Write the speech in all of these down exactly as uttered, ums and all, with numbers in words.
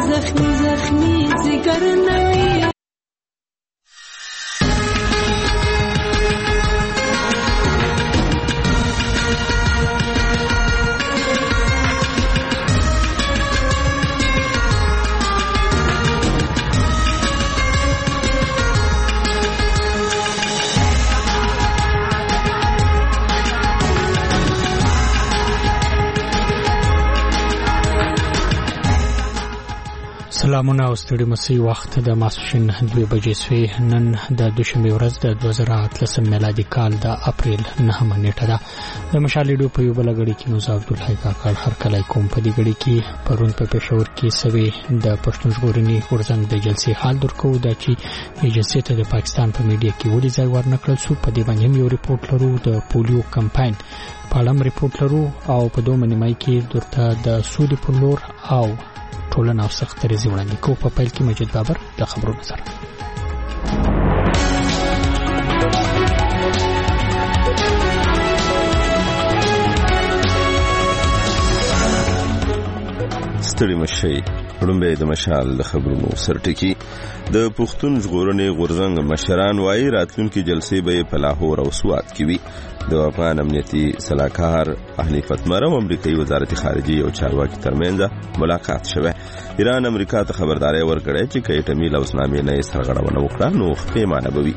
زخمی زخمی جگر نمی. سلامونه او ستړي مسي وخت د ماسپښین دوه بجې سوي. نن د دوشنبه ورځ د دوه زره اتلس میلادي کال د اپریل نهمه نیټه ده. د مشال ریډیو په یو بل غړي کې نو زاب عبدالحی کاکړ هر کله کوم په دې غړي کې پرون په پېښور کې سوي د پښتون ژغورنې غورځنګ د جلسې حال درکو دا چې جلسې ته د پاکستان په میډیا کې ولې ځای ورنکړل سو. په دې باندې یو ریپورت لرو د پولیو کمپاین په اړه ریپورت لرو او په دوه منیمای کې درته د سودی په لور او ټولنه او سخت ریزي وړاندې کو. په پیل کې مجید بابر د خبرونو سره. ستړي مشي وړاندې د مشال د خبرونو سرټکی. د پښتون ژغورنې غورځنګ مشران وايي راتلونکي جلسې به په لاهور او سوات کې وي. د افغان امنیتي سلاکار حنیفت مریم امریکایي وزارت خارجه او چارواکي ترمنځ ملاقات شوه. ایران امریکا ته خبرداري ورکړه چې کایټمی لوسنامې نه سرغړونه وکړه نو پیمانه بوي.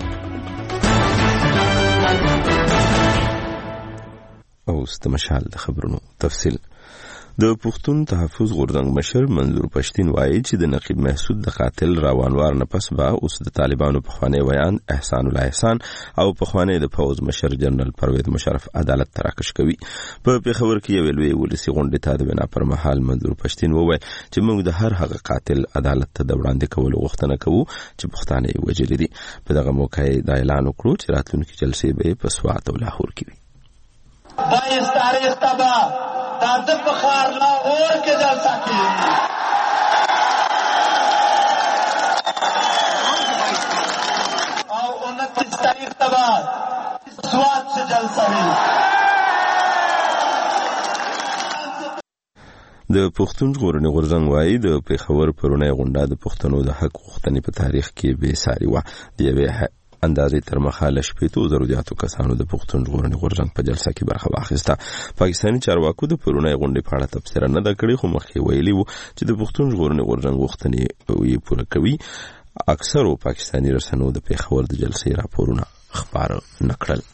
او استمشال د خبرونو تفصیل. د پښتون تحفظ غورځنګ مشر منظور پښتين وایي چې د نقیب محسود د قاتل راوانوار نه پس به اوس د طالبانو په خواني ویان احسان الله احسان او په خواني د فوز مشر جنرال پرویز مشرف عدالت تراکش کوي. په پیښور کې یو لوی ولسی غونډه ته د بنا پر مهال منظور پښتين وویل چې موږ د هر هغه قاتل عدالت ته د وړاندې کولو غوښتنه کوو چې پښتانه وجلې دي. په دغه موقع دا اعلان وکړو چې راتلونکي جلسې به په سوات او لاهور کې وي. بایس تاریخ تبا دا د بخار لاهور کې جلسه کیږي او انتیس تاریخ تبا سوات سے جلسه وي. د پښتون ژغورنې غورځنګ وايي د پیښور پرونی غونډه د پښتنو د حق غوښتنې په تاریخ کې بې ساري وه. د یوې اندازې تر مخه له شپېتو زرو زیاتو کسانو د پښتون ژغورنې غورځنګ په جلسه کې برخه واخیسته. پاکستاني چارواکو د پرونی غونډې په اړه تبصره نه ده کړې خو مخکې ویلي وو چې د پښتون ژغورنې غورځنګ غوښتنې یې پوره کوي. اکثرو پاکستاني رسنیو د پیښور د جلسې راپورونه خبر نه کړل.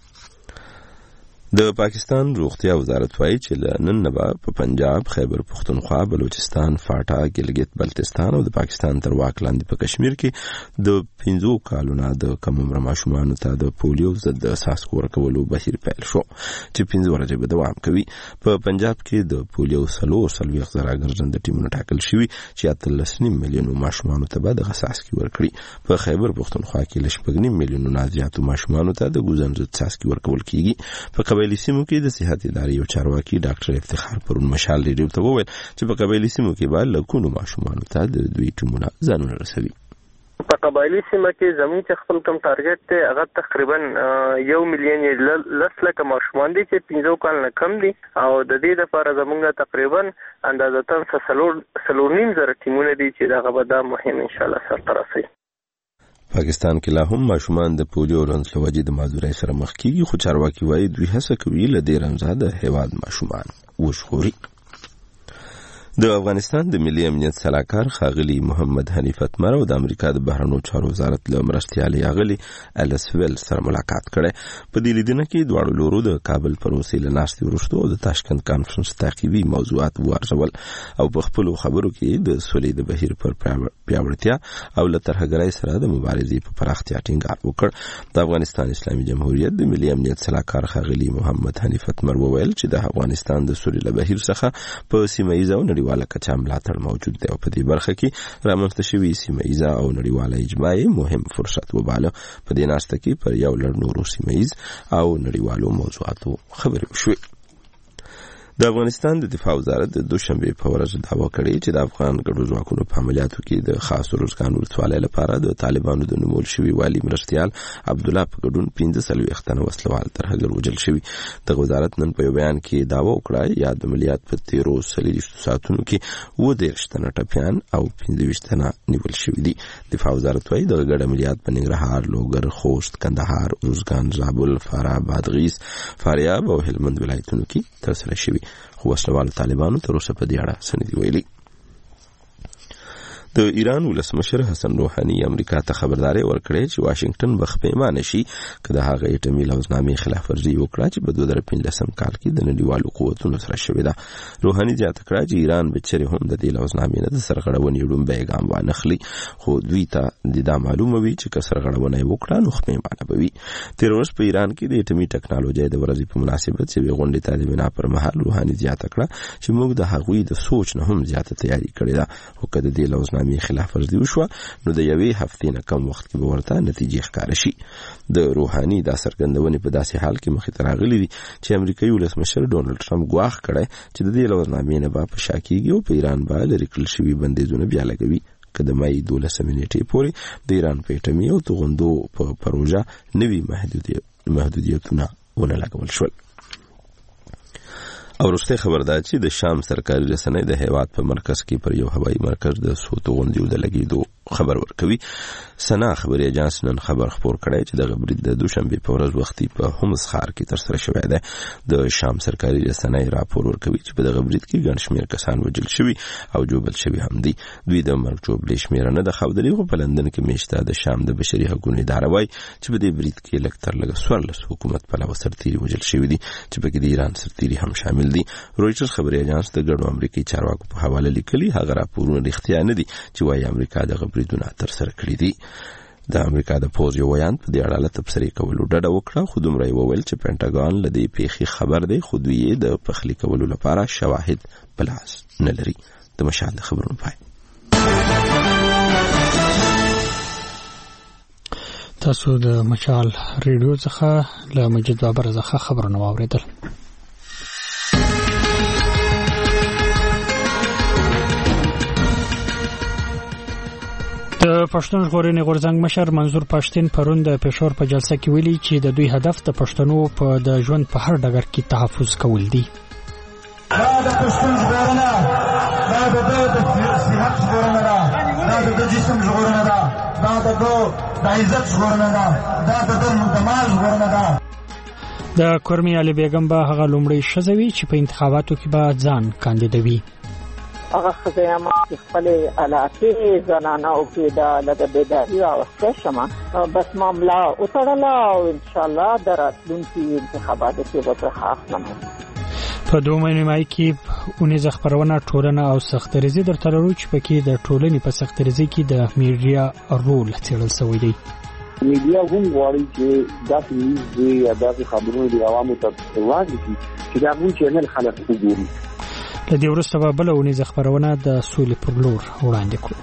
د پاکستان روغتیا وزارت وايي چې نن نه په پنجاب، خیبر پختونخوا، بلوچستان، فاټا، ګلګت بلتستان او د پاکستان تر واک لاندې په کشمیر کې د پنځو کالونو د کم عمر ماشومانو ته د پولیو ضد څاڅکو ورکولو بهیر پیل شو چې پنځه ورځې به دوام کوي. په پنجاب کې د پولیو څلور څلوېښت زره ګرځنده ټیمونه ټاکل شوي چې اتلس نیم میلیونو ماشومانو ته به دغه څاڅکي ورکړي. په خیبر پختونخوا کې له شپږ نیم میلیونو نه زیاتو ماشومانو ته د ګوزن ضد څاڅکي ورکول کیږي. په قبایلي سیمو کې د صحت ادارې یو چارواکي ډاکټر افتخار پرون مشال ریډیو ته وویل چې په قبایلي سیمو کې به لکونو ماشومانو ته د دوی ټیمونه ځانونه رسوي. په قبایلي سیمه کې زموږ چې خپل کم ټارګټ دی هغه تقریبا یو میلیون لس لکه ماشومان دي چې پنځه کال نه کم دي او د دې لپاره زموږ تقریبا اندازه څلور څلور نیم زره ټیمونه دي چې دغه به دا مهم ان شاء الله سره رسي. پاکستان کې لا هم ماشومان د پولیو لنس لوجې د معذورۍ سره مخ کیږي خو چارواکي وایي دوی هڅه کوي له دې رمزه د هیواد ماشومان وژغوري. د افغانستان د ملي امنیت سلاکار ښاغلي محمد حنیفت مرو د امریکا د بهرنیو چارو وزارت له مرستیالي اغلي الیس ویل سره ملاقات کړي. په دې لیدنه کې دواړو لورو د کابل پر وسیله ناستې وروسته د تاشکند کانفرنس تعقیبي موضوعات وارزول او په خپل خبرو کې د سولې د بهیر پر پیاوړتیا او له ترهګرۍ سره د مبارزې په پراختیا ټینګار وکړ. د افغانستان اسلامي جمهوریت د ملي امنیت سلاکار ښاغلي محمد حنیفت مرو ویل چې د افغانستان د سولې له بهیر څخه په سیمه ییزه او نړیواله کچه ملاتړ موجود دی او په دې برخه کې رامنځته شوي سیمه ییزه او نړیواله اجماع مهم فرصت وباله. په دې ناسته کې پر یو لړ نورو سیمه ییز او نړیوالو موضوعاتو خبرې وشوې. د افغانستان د دفاع وزارت د دوشنبه په ورځ دعوا کړې چې د افغان ګډو ځواکونو په عملیاتو کې د خاص روزګان ولسوالۍ لپاره د طالبانو د نومول شوي والي مرستيال عبد الله په ګډون پنځه څلوېښت تنه وسلوال ترهګر وژل شوي. د وزارت نن په یو بیان کې دعوا وکړه یا د عملیات په تیرو څلوېښتو ساعتونو کې اووه دېرش تنه ټپیان او پنځه ویشت تنه نیول شوي دي. دفاع وزارت وايي د ګډ عملیات په ننګرهار، لوګر، خوست، کندهار، روزګان، زابل، فراه، بادغیس، فاریاب او هلمند ولایتونو کې ترسره شوي. خو وسلوال طالبانو تر اوسه په دې اړه څه نه دي ویلي. د ایران ولسمشر حسن روحاني امریکا ته خبرداري ورکړې چې واشنگټن به خپېمانه شي که د هغه اټومي لوزنامې خلاف ورزي وکړه چې په دوه زره پنځلسم کال کې د نړیوالو قوتونو سره شوې ده. روحاني زیاته کړه چې ایران به چیرې هم د دې لوزنامې نه د سرغړونې لومړی ګام وانخلي، خو دوی ته دا معلومه وي چې که سرغړونه یې وکړه نو خپېمانه به وي. تېره ورځ په ایران کې د اټومي ټکنالوژۍ د ورځې په مناسبت یوې غونډې ته د بنا پر مهال روحاني زیاته کړه چې موږ د هغوی د سوچ نه هم زیاته تیاری کړې ده، خو که د دې لوزنامې خلاف ورزي وشوه نو د یوې هفتې نه کم وخت کې به ورته نتیجې ښکاره شي. د روحاني دا څرګندونې په داسې حال کې مخې ته راغلي دي چې امریکایي ولسمشر ډونالډ ټرمپ ګواښ کړی چې د دې لوزنامې نه به په شا کېږي او په ایران به لرې کړل شوي بندیزونه بیا لګوي که د مای دولسمې نیټې پورې د ایران په اټومي او توغندو په پروژه نوي محدودیتونه ونه لګول شول. او وروسته خبر ده چې د شام سرکاري رسنۍ د هیواد په مرکز کې پر یو هوایي مرکز د څو توغندیو د لګېدو خبر ورکوي. سنا خبري اجانس نن خبر خپور کړی چې د برید د دوشنبه په ورځ وختي په هومس ښار کې ترسره شوی دی. د شام سرکاري رسنۍ راپور ورکوي چې په دغه برید کې ګڼ شمېر کسان وژل شوي او جوبل شوي هم دي. دوی د مرګ جوړې شمېره نه ده ښودلې، خو په لندن کې میشته د شام د بشري حقوقو اداره وایي چې په دې برید کې لږ تر لږه څوارلس حکومت پلوه سرتیري وژل شوي دي چې پکې د ایران سرتیري هم شامل دي. رویټرز خبري اجانس د ګډو امریکایي چارواکو په حواله لیکلي هغه راپورونه رښتیا نه دي چې وايي امریکا دغه بریدونه ترسره کړي دي. د امریکا د پوز یو ویان په دې اړه له تبصرې کولو ډډه وکړه، خو دومره یې وویل چې پینټاګان له دې پیښې خبر دی، خو دوی یې د پخلي کولو لپاره شواهد په لاس نه لري. د مشال د خبرونو پای. تاسو د مشال ریډیو څخه له مجید بابر څخه خبرونه واوریدل. د پښتون ژغورنې غورځنګ مشر منظور پښتين پرون د پېښور په جلسه کې ویلي چې د دوی هدف د پښتنو په د ژوند په هر ډګر کې تحفظ کول دي. دا د پښتون ژغورنه، دا د صحت ژغورنه ده، دا د جسم ژغورنه ده، دا د عزت ژغورنه ده، دا د مال ژغورنه ده. د کورمي علي بیگم به هغه لومړی ښځه وي چې په انتخاباتو کې به ځان کاندیدوي. هغه خدایما چې خپل علاقې زنانه او کې دا لږه بیداری او ښه بس معامله وتړله او ان شاء الله د راتلونکي انتخاباتو کې به برخه اخلم. په دوه مای کې اونیزه خبرونه ټولنه او سختریزي درته لرو چې پکې د ټولنې په سختریزي کې د میډیا رول څېړل شوی دی. میډیا هم غواړي چې داسې نیوز یا داسې خبرونه د عوامو ته وړاندې کړي چې د هغوی چینل خلک وګوري. له دې وروسته به بله اونیزه خبرونه د سولې پر لور وړاندې کړو.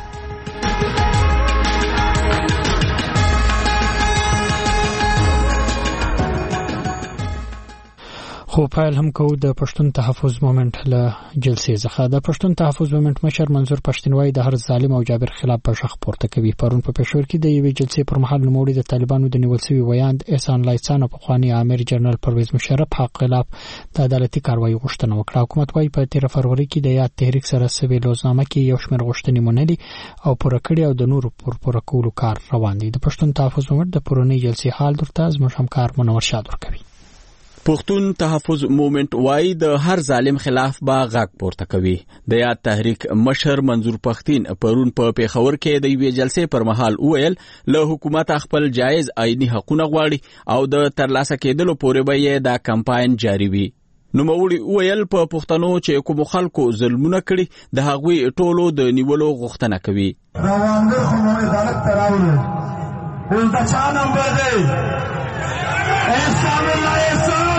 خو پایل هم کو د پښتون تحفظ مومنت له جلسې څخه. د پښتون تحفظ مومنت مشر منظور پښتين وايي د هر ظالم او جابر خلاف په شخ پورته کوي. پرون په پېښور کې د یوې جلسې پر مهال نوموړي د طالبانو د نیول شوی ویاند احسان لایسان او پخوانی امیر جنرال پرویز مشرف حق خلاف د عدالتي کاروایی غوښتنه وکړه. حکومت وايي په تیر فروری کې د یاد تحریک سره سوي لوزنامه کې یو شمېر غوښتنې منلي او پوره کړي او د نورو پر پوره کولو کار روان دی. د پښتون تحفظ مومنت د پرونی جلسې حال درته زموږ همکار منور شاد ورکوي. پښتون تحفظ مومنت وايي د هر ظالم خلاف به غږ پورته کوي. د یاد تحریک مشر منظور پښتين پرون په پیښور کې د یوې جلسې پر مهال ویل له حکومت خپل جایز آئینی حقوق غواړي او د ترلاسه کېدلو پورې به یې دا کمپاین جاری وي. نوموړي ویل په پښتنو چې کوم خلکو ظلمونه کړي د هغوی ټولو د نیولو غوښتنه کوي. روانګر خو مو عدالت تراوله ولدا چا نمبر دی احسان الله احسان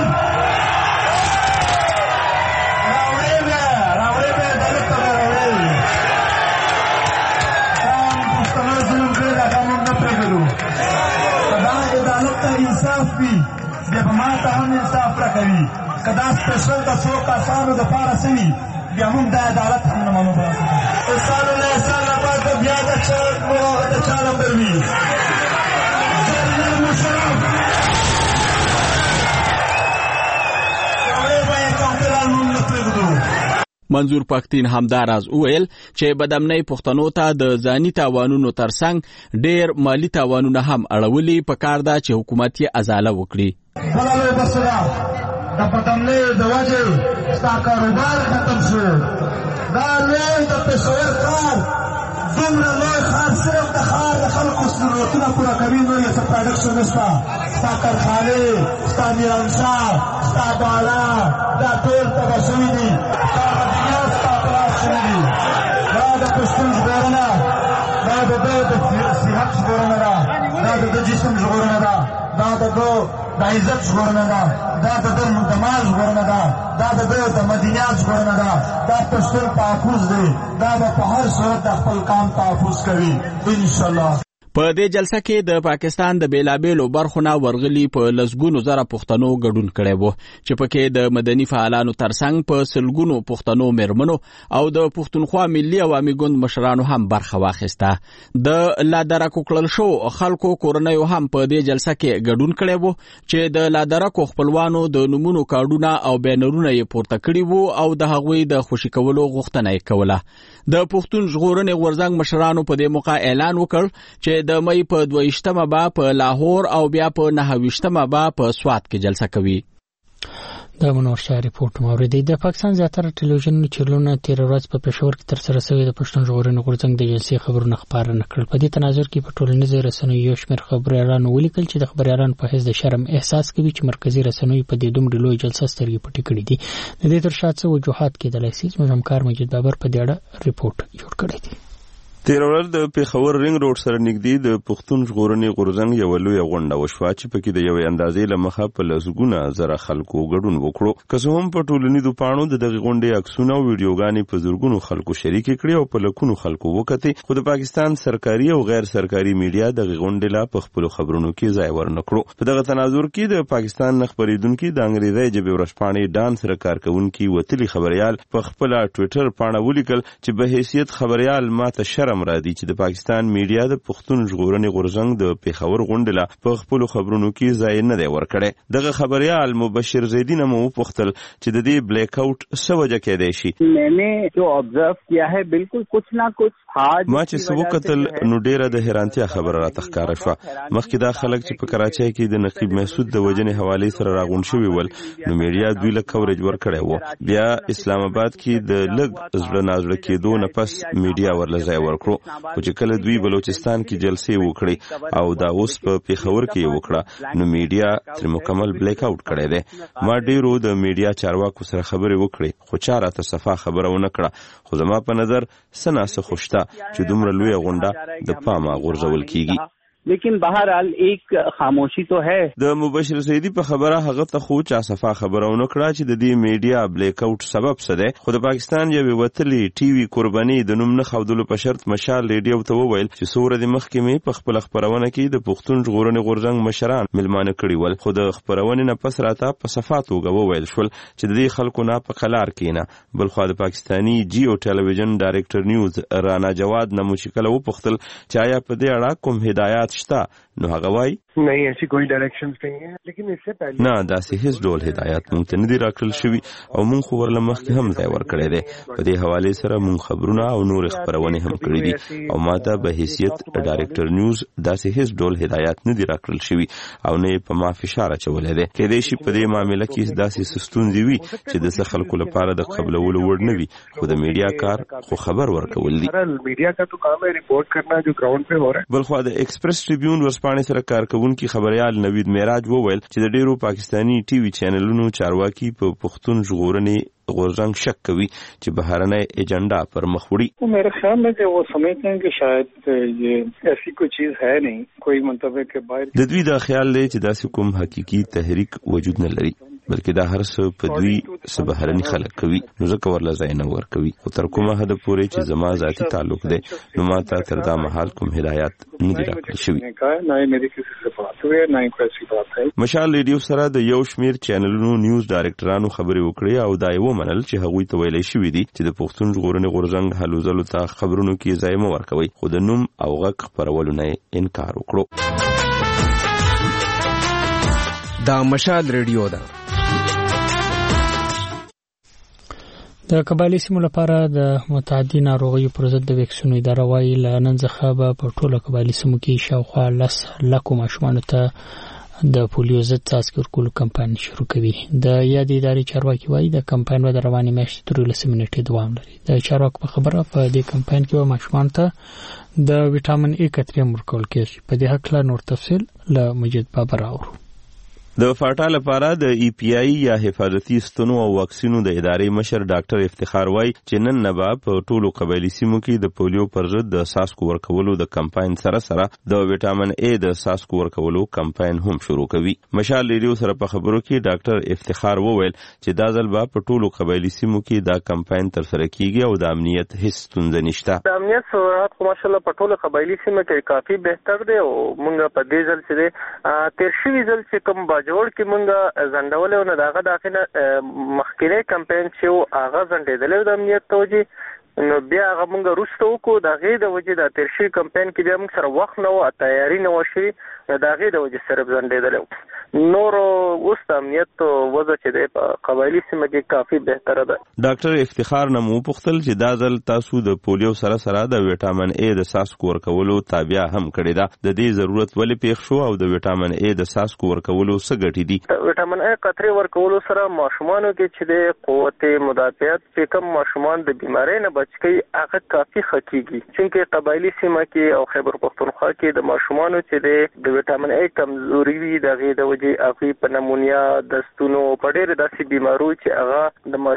راوړې به راوړې به عدالت تراوله تام پښتنو ظلم کړی دا کوم نه پرېږدو. دا عدالت ته انصاف وي د ما ته هم انصاف راکوي. که دا سپیشل د څو کسانو دپاره څه وي بیا موږ د عدالت هم نه منو. احسان الله احسان آباد ته بیا د چا د چا نمبر وي جنرال مشرف منظور پښتين همداراز وویل چې بدامنۍ پښتنو ته د ځاني تاوانونو ترڅنګ ډېر مالی تاوانونه هم اړولي پکار ده چې حکومت یې ازاله وکړي. بلالو بسره د بدامنۍ د وجې ستا کاروبار ختم شو. دا لوی د پېښور ښار دومره لوی ښار صرف د ښار د خلکو ضرورتونه پوره کوي، نور یې څه پروډکشن نشته. ستا کارخانې، ستا میرانشاه، ستا بالا دا ټول تباه شوي دي. دا د پښتون ژغورنه، دا د ده د صحت ژغورنه ده، دا د ده جسم ژغورنه ده، دا د ده د عزت ژغورنه ده، دا د ده د مال ژغورنه ده، دا د ده د مدنیات ژغورنه ده. دا پښتون تحفظ دی، دا به په هر صورت د خپل قام تحفظ کوي انشاءالله. په دې جلسه کې د پاکستان د بیلابېلو برخو نه ورغلي په لسګونو زره پښتنو ګډون کړی و چې پکې د مدني فعالانو ترڅنګ په سلګونو پښتنو میرمنو او د پښتونخوا ملي عوامي ګوند مشرانو هم برخه واخیسته. د لادرکو کړل شو خلکو کورنیو هم په دې جلسه کې ګډون کړی و چې د لادرکو خپلوانو د نومونو کارډونه او بینرونه یې پورته کړي وو او د هغوی د خوشي کولو غوښتنه یې کوله. د پښتون ژغورنې غورځنګ مشرانو په دې موقع اعلان وکړ چې د مې په دویشتمه به په لاهور او بیا په نهویشتمه به په سوات کې جلسه کوي. د منور شاه ریپورت موردی. د پاکستان زیاتره ټلویزیوني چینلونو تیر ورځ په پېښور کې ترسره شوی د پښتون ژغورنې غورځنګ د جلسې خبرونه خپاره نه کړل. په دې تناظر کې په ټولنیزو رسنیو یو شمېر خبریالانو ولیکل چې د خبریالانو په حیث د شرم احساس کوي چې مرکزي رسنیو په دې دومره لوی جلسه سترګې پټې کړې دي. د دې تر شا څه وجوهات کېدلی شي؟ زموږ همکار مجید بابر په دې اړه ریپورت جوړ کړی دی. تیر ورځ د پېښور رنګ روډ سره نږدې د پښتون ژغورنې غورځنګ یو لوی غونډه وشوه چې پکې د یوې اندازې له مخه په لسګونه زره خلکو ګډون وکړو. که څه هم په ټولنیزو پاڼو د دغې غونډې عکسونه او ویډیوګانې په زرګونو خلکو شریکې کړې او په لکونو خلکو وکتې، خو د پاکستان سرکاري او غیر سرکاري میډیا دغې غونډې لا په خپلو خبرونو کې ځای ورنه کړو. په دغه تناظر کې د پاکستان نه خپرېدونکي د انګریزي ژبې ورځپاڼې ډان سره کار کوونکي وتلي خبریال په خپله ټویټر پاڼه ولیکل چې به حیثیت خبریال ماته شرم راځي چې د پاکستان میډیا د پښتون ژغورنې غورځنګ د پېښور غونډې لا په خپلو خبرونو کې ځای نه دی ورکړی. دغه خبریال مبشر زیدی نه مو وپوښتل چې د دې بلیک آؤٹ څه وجه کېدی شي. ما چې څه وکتل نو ډېره د حیرانتیا خبره راته ښکاره شوه. مخکې دا خلک چې په کراچۍ کې د نقیب محسود د وژنې حوالې سره راغونډ شوي ول نو میډیا دوی له کوریج ورکړی و. بیا اسلام آباد کې د لږ زړه نازړه کېدو نه پس میډیا ورله ځای ورکړو، خو چې کله دوی بلوچستان کې جلسې وکړي او دا اوس په پېښور کې وکړه نو میډیا تر مکمل بلیک آؤٹ کړی دی. ما ډېرو د میډیا چارواکو سره خبرې وکړې خو چا راته صفا خبره ونه کړه. خو زما په نظر څه ناسه خو شته چې دومره لویه غونډه د پامه غورځول کیږي. لیکن بہرحال ایک خاموشی تو ہے. د مبشر سیدی په خبره هغه ته خو چا صفا خبره ونه کړه چې د دې میډیا بلیک آؤٹ سبب څه دی. خو د پاکستان یوې وتلې ټي وي قرباني د نوم نه ښودلو په شرط مشال ریډیو ته وویل چې څو ورځې مخکې مې په خپله خپرونه کې د پښتون ژغورنې غورځنګ مشران مېلمانه کړي ول، خو د خپرونې نه پس راته په صفا توګه وویل شول چې د دې خلکو نه په قلار کېنه. بلخوا د پاکستاني جیو ټلویزیون ډایرکټر نیوز رانا جواد نه مو چې کله وپوښتل چې آیا په دې اړه کوم هدایات شته نو هغه وایي نه ایسی کوئی ډایرکشنز نه دي، لیکن اس سے پہلے نه داسې هیڅ ډول هدایات مونږ ته نه دي راکړل شوي او مونږ خو ورله مخکې هم ځای ورکړی دی. په دې حوالې سره مونږ خبرونه او نورې خپرونې هم کړي دي او ما ته به حیثیت ډایرکټر نیوز داسې هیڅ ډول هدایات نه دي راکړل شوي او نه یې په ما فشار اچولی دی. کیدای شي په دې معامله کې داسې څه ستونزې وي چې د څه خلکو لپاره د قبلولو وړ نه وي، خو د میډیا کار خو خبر ورکول دي. میډیا کا تو کام ہے رپورٹ کرنا جو گراؤنڈ پہ ہو رہا ہے. بلخوا د ایکسپریس ټریبیون ورځپاڼې سره کار کوونکي خبریال نوید معراج وویل چې د ډیرو پاکستانی ټي وي چینلونو چارواکي په پښتون ژغورنې غورځنګ شک کوي چې بهرنۍ ایجنډا پر مخ وړي. میرے خیال میں کہ وہ سمجھتے ہیں کہ شاید یہ ایسی کوئی چیز ہے نہیں، کوئی منطقه کے باہر. د دوی دا خیال دی چې داسې کوم حقيقي تحریک وجود نه لري. بلکې دا هر څه په دوی څه بهرني خلک کوي، نو ځکه ورله ځای نه ورکوي. خو تر کومه حده پورې چې زما ذاتي تعلق دی نو ما ته تر دا مهال کوم هدایت نه دي راکړل شوي. مشال ریډیو سره د یو شمیر چینلونو نیوز ډایرکټرانو خبرې وکړې او دا یې ومنل چې هغوی ته ویلی شوي دي چې د پښتون ژغورنې غورځنګ هلو ځلو ته خبرونو کې ځای مه ورکوئ، خو د نوم او غږ خپرولو نه انکار وکړو. دا مشال ریډیو ده. د قبایلی سیمو لپاره د متعدي ناروغیو پر ضد د ویکسینو اداره وايي له نن څخه به په ټولو قبایلی سیمو کې شاوخوا لس لکو ماشومانو ته د پولیو ضد څاڅکي ورکولو کمپاین شروع کوي. د یادې ادارې چارواکي وايي د کمپاین به د روانې میاشتې تر یولسمې نیټې دوام لري. د چارواکو په خبره په دې کمپاین کې به ماشومانو ته د ویټامین ای کترې ورکول کېږي. په دې هکله نور تفصیل له مجید بابر اورو. د فاټا لپاره د ای پی آی یا حفاظتي ستنو او واکسینو د ادارې مشر ډاکټر افتخار وای چې نن نه به په ټولو قبایلی سیمو کې د پولیو پر ضد د څاڅکو ورکولو د کمپاین سره سره د ویټامین ای د څاڅکو ورکولو کمپاین هم شروع کوي. مشال ریډیو سره په خبرو کې ډاکټر افتخار وویل چې دا ځل به په ټولو قبایلی سیمو کې دا کمپاین تر سره کیږي او د امنیت هیڅ ستونزه نشته. د امنیت سرعت خو ماشاءالله په ټولو قبایلی سیمو کې کافي بهتر دی او موږ په دې ځل چې تیر شوي ځل چې کوم باجوړ کې موږ زندولو نه داغه داخله مخکینه کمپاین چې هغه زندېدل د امنیت توجه نو بیا هغه موږ وروسته وکړو د غي د وجې د تیر شوي کمپاین کې بیا موږ سره وخت نه و تیاری نه و شوي د غي د وجې سره زندېدل نور اوس د امنیت وضع چې د قبایلی سیمه کې کافي بهتره ده. ډاکټر افتخار نه مو پوښتل چې دا ځل تاسو د پولیو سره سره د ویټامین ای د څاڅکو ورکولو تابع هم کړی ده، د دې ضرورت ولې پیښ شو او د ویټامین ای د څاڅکو ورکولو څه ګټې دي؟ ویټامین ای قطرې ورکولو سره ماشومانو کې چې د قوت مدافعت چې کوم ماشومان د بیمارۍ نه بچ کی هغه کافي ښه کیږي، چې قبایلی سیمه کې او خیبر پختونخوا کې د ماشومانو چې د ویټامین ای کمزوري وي د غي د وجې اخی په نمونیا د ستونو په ډېر داسې بیمارو چې هغه د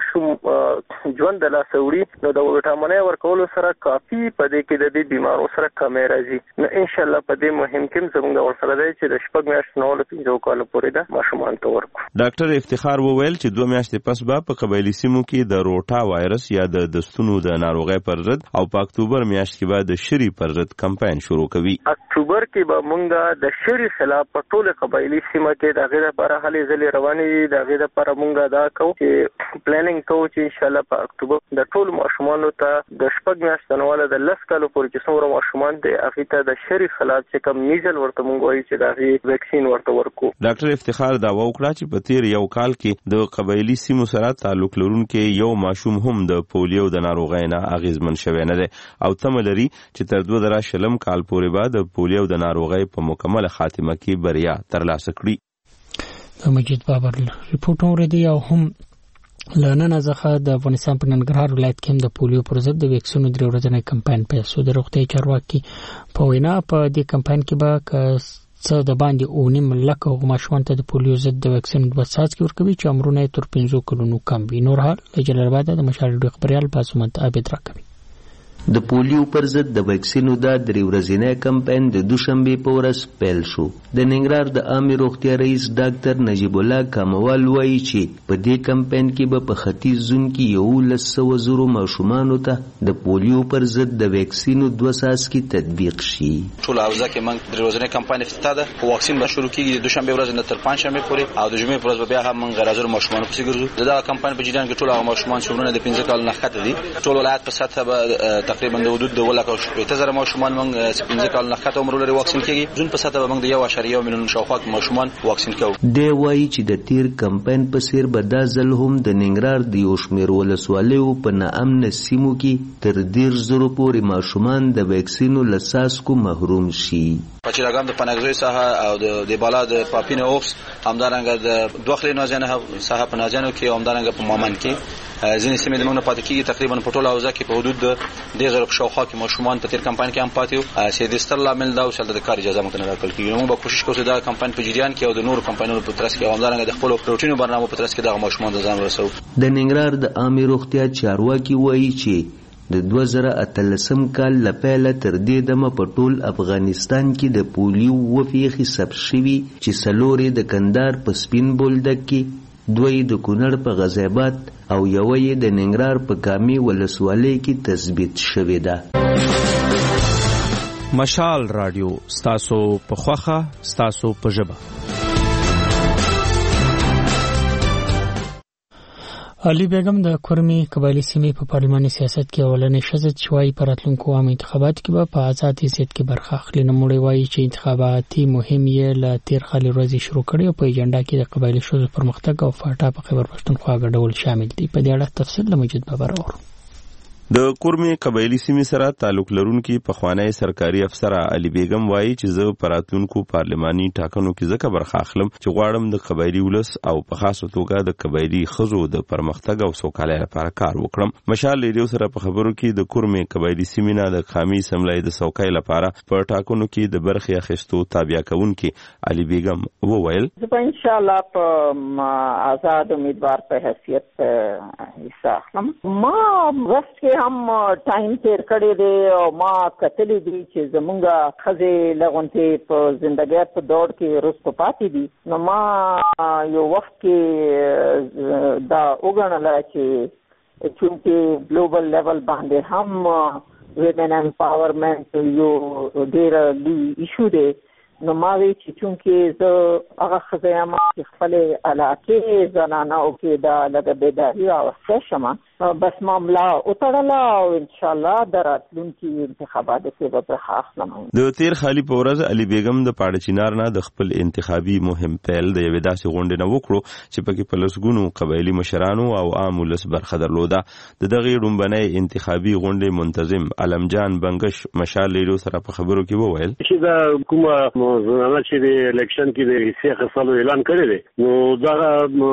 ماشوم ژوند د لاس وړي نو د ویټامین ای ورکولو سره کافي په دې کې د دې بیمارو سره کمې راځي. نو ان شاء الله په دې مهم کې زموږ ورسره دی چې د شپږ میاشتو نه له پنځو کالو پورې د ماشومان ته ورکو. ډاکټر افتخار وویل چې دوه میاشتې پس به په قبایلی سیمو کې د روټا وایرس یا د دستونو د ناروغۍ پر ضد او په اکتوبر میاشت کې به د شری پر ضد کمپاین شروع کوي. اکتوبر کې به موږ د شری خلاف په ټول قبایلی سیمه کې د غیر لپاره هلې ځلې روانې د غیر لپاره موږ دا کوو چې پلانینګ کوو چې ان شاء الله په اکتوبر د ټول ماشومانو ته د شپږ میاشتو نه د لس کالو پورې چې څومره ماشومان دي هغه ته د شری خلاف چې کوم میزل ورته موږ وایي چې دا غي ویکسین ورته ورکو. ډاکټر افتخار دا وکړه چې په تیر یو کال کې د قبایلی سیمو سره تعلق لرونکي یو ماشوم هم د پولیو د ناروغۍ نه اغیزمن شوی نه دی او تمه لري چې تر دوه زره شلم کال پورې به د پولیو د ناروغۍ په مکمل خاتمه کې بریا ترلاسه کړي. د مجید بابر ریپورت اوریدي او هم لنن ازخه د افغانستان په ننګرهار ولایت کې هم د پولیو پر ضد د ویکسینو درې ورځې کمپاین پیل شو. د روغتیا چارواکي په وینا په دې کمپاین کې به څه د باندې اونیم لکه ماشومان ته د پولیو ضد د ویکسینو دوه څاڅکي ورکوي چې عمرونه تر پنځو کلونو کم وي. نور حال له جلال آباد د مشال ډیو خبريال باسمت عابد راکوي. د پولیو پر ضد د ویکسینو دا درې ورځې کمپاین د دوشنبه په ورځ پیل شو. د ننګرهار د عامه روغتیا رئیس ډاکټر نجیب الله کاموال وایي چې په دې کمپاین کې به په ختیځ زون کې یو لس سوه زرو ماشومانو ته د پولیو پر ضد د ویکسینو دوه څاڅکي تطبیق شي. ټول اوزه کې موږ درې ورځې کمپاین افتتاح ده. واکسین به شروع کیږي د دوشنبه ورځ نه تر پنځشنبه پورې او د جمعې پر ورځ بیا هم موږ غرازر ماشومان پسې ګرځو. دا کمپاین په جریان کې ټول هغه ماشومان چې ورونه د پنځه کال نه ښکته دي ټول ولایت په سطح به تقریبا د حدود د ولکه شپږ زره ماشومان موږ پنځه کال نه ښکته عمر لري واکسین کیږي. ځون په سطح به موږ د یو اعشاریه یو میلیون شاوخوا ماشومان واکسین کوو. دی وایي چې د تیر کمپاین په څیر به دا ځل هم د ننګرهار د یو شمېر ولسوالیو په ناامنه سیمو کې تر دېرش زرو پورې ماشومان د ویکسینو له څاڅکو محروم شي. په چراګام د پنځګزوی ساحه او د بالا د پاپینه اوکس همدارنګه د دوخلې نازنه ساحه په نازنو کې همدارنګه په مامن کې ځینې سیمې د موږ نه پاتې کېږي. تقریبا په ټوله حوزه کې په حدود د ډېر زره شاوخوا کې ماشومان په تیر کمپاین کې هم پاتې وو چې د ستر لامل دا و چې د کار اجازه موږ نه راکړل کېږي. موږ به کوشش کوو چې دا کمپاین په جریان کې او د نورو کمپاینونو په ترڅ کې همدارنګه د خپلو روټینو برنامو په ترڅ کې دغه ماشومان ته ځان ورسوو. د ننګرهار د عامه روغتیا چارواکي وایي چې د دوه زره اتلسم کال له پیله تر دې دمه په ټول افغانستان کې د پولیو اووه پیښې ثبت شوي چې څلور یې د کندهار په سپین بولدک کې دوی د کونړ په غزاباد او یو یې د ننګرهار په کامي ولسوالۍ کې تثبیت شوې ده. مشال رادیو ستاسو په خوخه ستاسو په ژبه. علي بیگم د کورمي قبایلي سیمې په پارلماني سیاست کې اولنې ښځه چې وایي په راتلونکو عامه انتخاباتو کې به په آزاد حیثیت کې برخه اخلي. نوموړی وایي چې انتخاباتي مهم یې له تیر کال ورځې شروع کړی او په ایجنډا کې د قبایلي ښځو پرمختګ او فاټا په خیبر پښتونخوا ګډول شامل دي. په دې اړه تفصیل له مجید بابا راوړو. د کورمي قبایلی سیمې سره تعلق لرونکي پخوانی سرکاري افسر علي بیگم وایي چې زه په راتلونکو پارلماني ټاکنو کې ځکه برخه اخلم چې غواړم د قبایلی ولس او په خاصه توګه د قبایلی ښځو د پرمختګ او سوکالۍ لپاره کار وکړم. مشال ریډیو سره په خبرو کې د کورمي قبایلی سیمې نه د قامي سملای د سوکالۍ لپاره په ټاکنو کې د برخې اخیستو تابع کوونکي علي بیگم وویل زه ان شاء الله په آزاد امیدوار په حیثیت حصہ اخلم. ما وخت هم ټایم تیر کړی دی او ما کتلی دی چې زمونږه ښځې لغونتې په زندګۍ په دور کې رسته پاتې دي. نو ما یو وخت کې دا وګڼله چې چونکې ګلوبل لیول باندې هم ویمن امپاورمنټ یو ډېر لوی ایشو دی. نو ما وی چې چونکې زه هغه ښځه یم چې خپلې علاقې زنانو کې دا لږه بیداري راوستی شمه بس معامله وتړله او انشاءالله د راتلونکي انتخاباتو کې به برخه اخلم. د تیر خالي په ورځ علي بیگم د پاړه چینار نه د خپل انتخابي مهم پیل د یوې داسې غونډې نه وکړو چې پکې په لسګونو قبایلي مشرانو او عام ولس برخه درلوده. د دغې لومبنۍ انتخابي غونډې منتظم علمجان بنګش مشال ریډیو سره په خبرو کې وویل چې دا کومه زنانه چې د الیکشن کې د حصې اخیستلو اعلان کړی دی نو دغه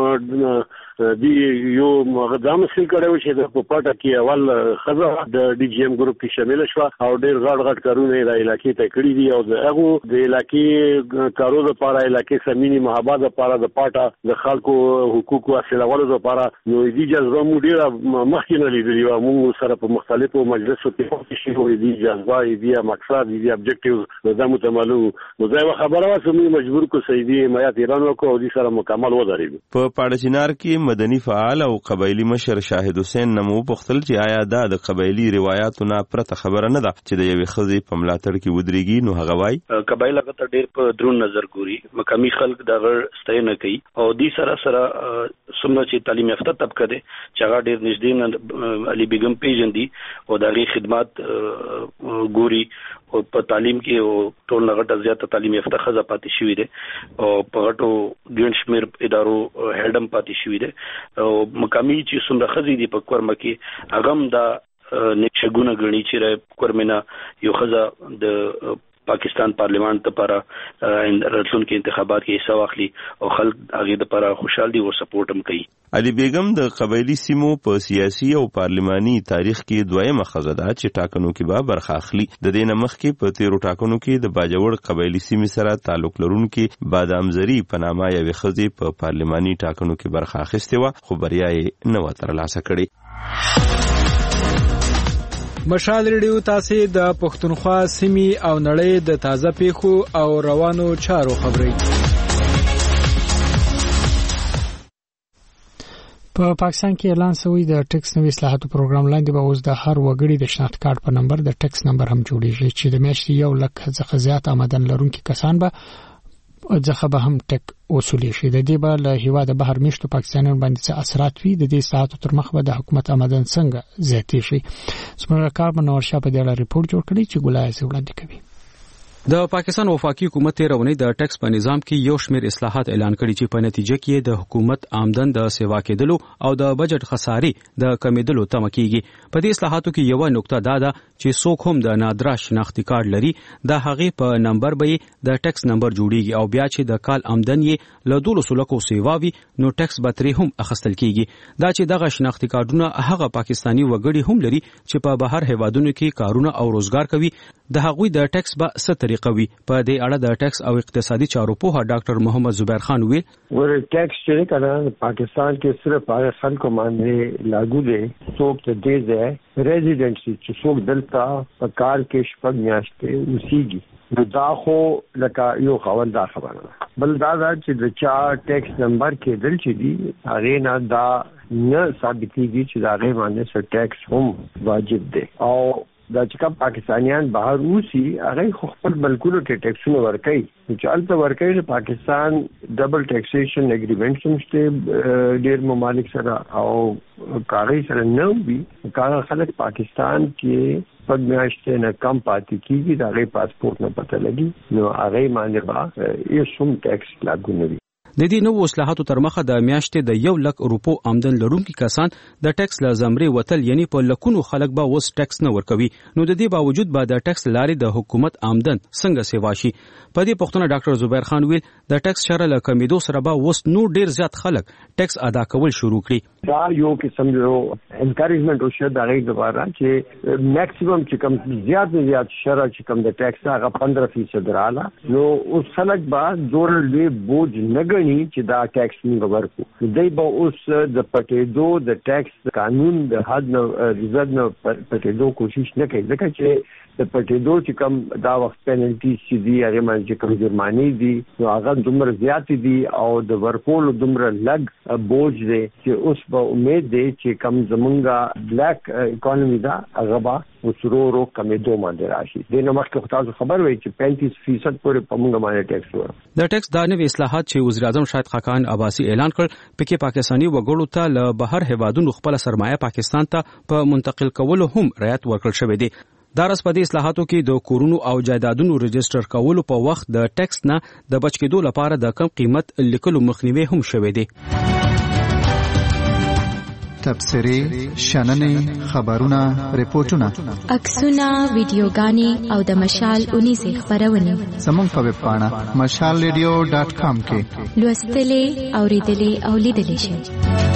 دی یو مقدم سل کړو چې د پټه کې اول خزه د ډي جی ایم ګروپ کې شامل شو او ډېر غړ غړ کارونه د علاقې ته کړی دي او هغه د علاقې کارو لپاره علاقې سمینی محبت لپاره د پټه د خلکو حقوقو اصلولو لپاره نو دي جذبه مو ډېر مخکینه لیدلی و موږ سره په مختلفو مجلسو کې شروع دي جذبه دي مقصد دي ابجیکټیوز د متمالو نو دا خبره واسه موږ مجبور کو سیدی میات ایران کو او دي سره مکمل ودرېږي. په پاړه چینار کې مدني فعال او قبایلی مشر شاهد حسین نمو پختل چې آیا دا د قبایلی روایتو نه پرته خبره نه ده چې د یوې ښځې په ملاتړ کې ودرېږي. نو هغه وایي قبایل هغه ته ډېر په درون نظر ګوري مقامي خلک دغه ستاینه کوي او دې سره سره څومره چې تعلیم یافته طبقه ده چې هغه ډېر نږدې علي بیگم پیژندي او دغه خدمات ګوري او په تعلیم کې او ټول نغټه زیاته تعلیم یافته ښځه پاتې شوې ده او په غټو ګڼ شمېر ادارو هډم پاتې شوې ده او مقامي چې څومره ښځې دي په کورمه کې هغه هم دا نقشګونه ګڼي چې کورمنه یو ښځه د پاکستان پارلیمان ته لپاره راتلونکي انتخابات کې حصہ واخلي او خلک هغه د لپاره خوشحال دي او سپورټ هم کوي. علي بیگم د قبایلی سیمو په سیاسي او پارلماني تاریخ کې دویمه ښځه ده چې ټاکنو کې به برخه اخلي. د دې نه مخکې په تیرو ټاکنو کې د باجوړ قبایلی سیمې سره تعلق لرونکي بادام زری په نامه یوې ښځې په پارلماني ټاکنو کې برخه اخیستې وه خو بریا یې نه وه ترلاسه کړې. مشال ریډیو تاسو د پښتونخوا سیمې او نړۍ د تازه پیښو او روانو چارو خبري. په پاکستان کې اعلان شوی د ټیکس نوي اصلاحاتو پروګرام لاندې به اوس د هر وګړي د شناخت کارت په نمبر د ټیکس نمبر هم جوړیږي چې د میاشتې یو لک څخه زیات آمدن لرونکي کسان به ځکه به هم ټیک وصولي شي. د دې به له هیواده بهر میشتو پاکستانیانو باندې څه اثرات وي. د دې اصلاحاتو تر مخ به د حکومت آمدن څنګه زیاتې شي. زموږ کارمن نورشاه په دې اړه ریپورت جوړ کړی چې ګولای سي وړاندې کوي. د پاکستان وفاقي حکومت رونی د ټیکس په نظام کې یو شمېر اصلاحات اعلان کړي چې په نتیجه کې د حکومت آمدن د سیوا کېدلو او د بجټ خساري د کمیدلو تمه کیږي. په دې اصلاحاتو کې یو نقطه دا ده چې څوک هم د نادرا شناختی کارت لري د هغه په نمبر به د ټیکس نمبر جوړیږي او بیا چې د کال آمدن یې له دولسو لکو سیواوي نو ټیکس به ترې هم اخیستل کیږي. دا چې دغه شناختی کارتونه هغه پاکستانی وګړي هم لري چې په بهر هیوادونو کې کارونه او روزګار کوي د هغوی د ټیکس به څه طریقه طریقه وي. په دې اړه د ټیکس او اقتصادي چارو پوها ډاکټر محمد زبیر خان ویل ور ټیکس چې کنه پاکستان کې صرف هغه خلکو باندې لاګو دي څوک ته دې ځای ریزیډنټي چې څوک دلته په کار کې شپږ میاشتې اوسېږي. نو دا خو لکه یو خبر دا خبره ده. بل دا دا چې د چا ټیکس نمبر کې دل چې دی هغه نه دا نه ثابتېږي چې دا غي باندې سر ټیکس هم واجب دی او دا چې کوم پاکستانیان بهر اوسي هغه خپل ملکونو ته ټیکسونه ورکوي. چې البته ورکوي د پاکستان ډبل ټیکسیشن اګریمنټ سمشته ډېر ممالک سره او کاغذ سره نه وي. کله خلک پاکستان کې پد میاشتې نه کم پاتې کیږي دا غي پاسپورت نه پته لګي نو هغه باندې با یې سم ټیکس لاګو نه وي. د دې نوو اصلاحاتو تر مخه د میاشتې د یو لک روپو آمدن لرونکي کسان د ټیکس له زمرې وتل یعنی په لکونو خلک به وس ټیکس نه ورکوي. نو د دې باوجود به د ټیکس لارې د حکومت آمدن څنګه سیوا شي. په دې پوښتنه ډاکټر زبیر خان ویل د ټیکس شرح له کمیدو سره به وس نو ډیر زیات خلک ټیکس ادا کول شروع کړي. دا یو قسم یو انکریجمنت او شه د غي دوباره چې میکسیمم چې کم زیات زیات شرح چې کم د ټیکس هغه پندرہ فیصد رااله نو اوس خلک به زور لوی بوج نه غني چې دا ټیکس موږ ورکو. دوی به اوس د پټېدو د ټیکس قانون د حد نه زیات نه پټېدو کوشش نه کوي ځکه چې د پټېدو چې کم دا وخت پینلټي چې دی هغه باندې چې کم جرماني دي نو هغه دومره زیات دي او د ورکول دومره لګ بوج دی چې اوس به امید دی چې کم زمونږه بلیک اکانومي دا هغه به وسرورو کمیدو باندې راشي. د نو مخکې تاسو خبر وای چې پینتیس فیصد پورې په موږ باندې ټیکس ور. د ټیکس د نوې اصلاحات چې وزیر اعظم شاهد خاقان عباسی اعلان کړ پکې پاکستاني وګړو ته له بهر هیوادونو خپل سرمایه پاکستان ته په منتقل کولو هم رعایت ورکړل شوی دی. دا رسپدي اصلاحاتو کې د کورونو او جایدادونو رجستر کولو په وخت د ټیکس نه د بچ کېدو لپاره د کم قیمت لیکلو مخنیوي هم شوی دی. تبصرې، شننې، خبرونه، ریپورتونه، عکسونه، ویډیوګانې او د مشال اونیزې خبرونه زموږ په ویب پاڼه مشال ریډیو ډاټ کام کې لوستلې، اوریدلې او لیدلې شئ.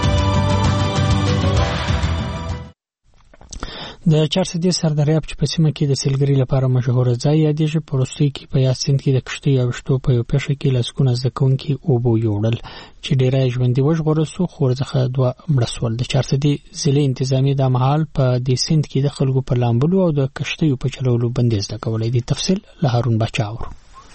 د چارسدې سردریاب چې په سیمه کې د سیلګرۍ لپاره مشهور ځای یادېږي په وروستیو کې په یاد سیند کې د کشتۍ او وشتو په یو پیښه کې لسګونه زده کوونکي اوبو یوړل چې ډیری یې ژوندي وژغورل سو خو ورڅخه دوه مړه سول. د چارسدې ضلع انتظامیه دا مهال په دې سیند کې د خلکو په لامبلو او د کشتیو په چلولو بندیز لګولی دی. تفصیل له هارون باچا اورو.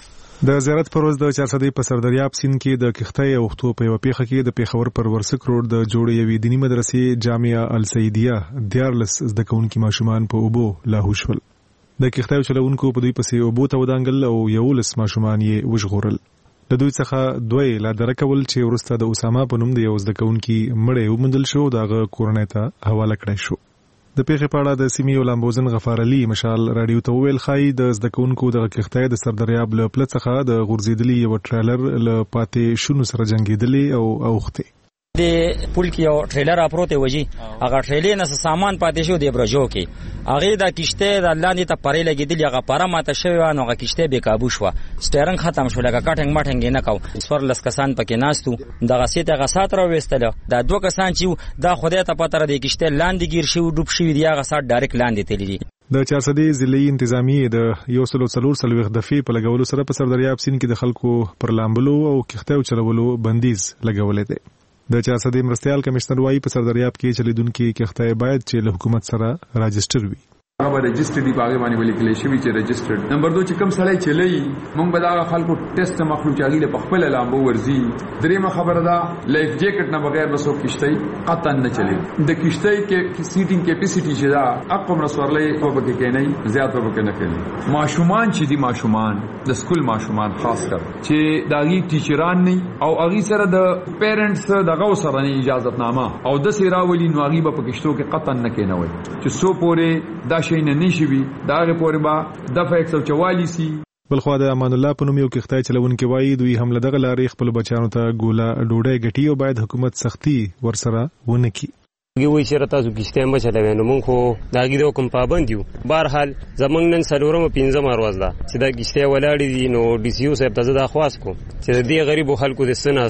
د زیارت پر ورځ د چارسدې په سردریاب سیند کې د کښتۍ او وختو په یو پیښه کې د پیښور پر ورسک روډ د جوړې یوې دینی مدرسې جامعه السیدیه دیارلس زده کوونکي ماشومان په اوبو لاهو شول. د کښتۍ چلوونکو په دوی پسې اوبو ته ودانګل او یولس ماشومان یې وژغورل. د دوی څخه دوی لا درکول چې ورسته د اسامه په نوم د یو زده کوونکي مړی وموندل شو دغه کورنۍ ته حواله کړی شو. د پیښې په اړه د سیمې ولامبوزن غفار علي مشال رادیو ته ویل خای د زده کوونکو د کښتۍ د سردریاب له پله څخه د غورځېدلي یو ټریلر له پاتې شونو سره جنګېدلې او اوختې. د پول کې یو ټریلر اپروته وږي هغه ټریلر نه سامان پاتې شو د برجو کې هغه د کشته د لاندې ته پرې لګیدل هغه پاره ماته شوی نو هغه کشته به کابو شو سټیرنګ ختم شو لکه کټنګ مټنګ نه کاو سور لس کسان پکې ناستو دغه سیته هغه سات را وستل دا دوه کسان چې دا خدای ته پته را دي کشته لاندې گیر شو ډوب شو دی هغه سات ډایرکټ لاندې تللی. د چارسدې ضلعي انتظامیه د یو سلو څلور څلوېښت دفعې په لګولو سره په سردریاب سیند کې د خلکو پر لامبلو او کښتۍ چلولو بندیز لګولې دی. د چارسدې مرستیال کمشنر وايي په سردریاب کې چلیدونکي کښتۍ باید چې له حکومت سره راجستر وي. هغه رجسترډ دی باغ باندې ولیکل شوی چې رجسترډ. نمبر دوه چې کوم سړی چلی مونږ به دا خلکو ټیسټ مخلوق چاغي له خپل لامبو ورزي. دریمه خبره ده لایف جیکټ نه بغیر بسو کشتۍ قطعا نه چلی. د کشتۍ کې سیټینګ کیپاسټي چې دا اقوم رسورلې په بګه کې نه زیات په بګه نه کوي. ماشومان چې دي ماشومان د سکول ماشومان خاص کر چې داغي ټیچران نه او اغي سره د پیرنټس دغه سره نه اجازه نامه او د سیراولي نو اغي په کشتو کې قطعا نه کینوي چې سو پورې دا شي نه نشوي دا غي پورې با دفعه یک سو چوالیس سي. بلخوا د امان الله په نوم یو کښتۍ چلوونکي وایي دوی هم له دغه لارې خپل بچیانو ته ګوله ډوډۍ ګټي او باید حکومت سختي ورسره ونه کړي. هغه وایي چې تاسو کښتۍ مچ چلوي نو موږ خو دا غي د کوم پابند یو. بهرحال زمونږ نن سلورم پنځم ورځ ده چې دا کښتۍ ولاړې دي نو ډي سی یو صاحب ته دا خواست کو چې د غریبو خلکو د سنا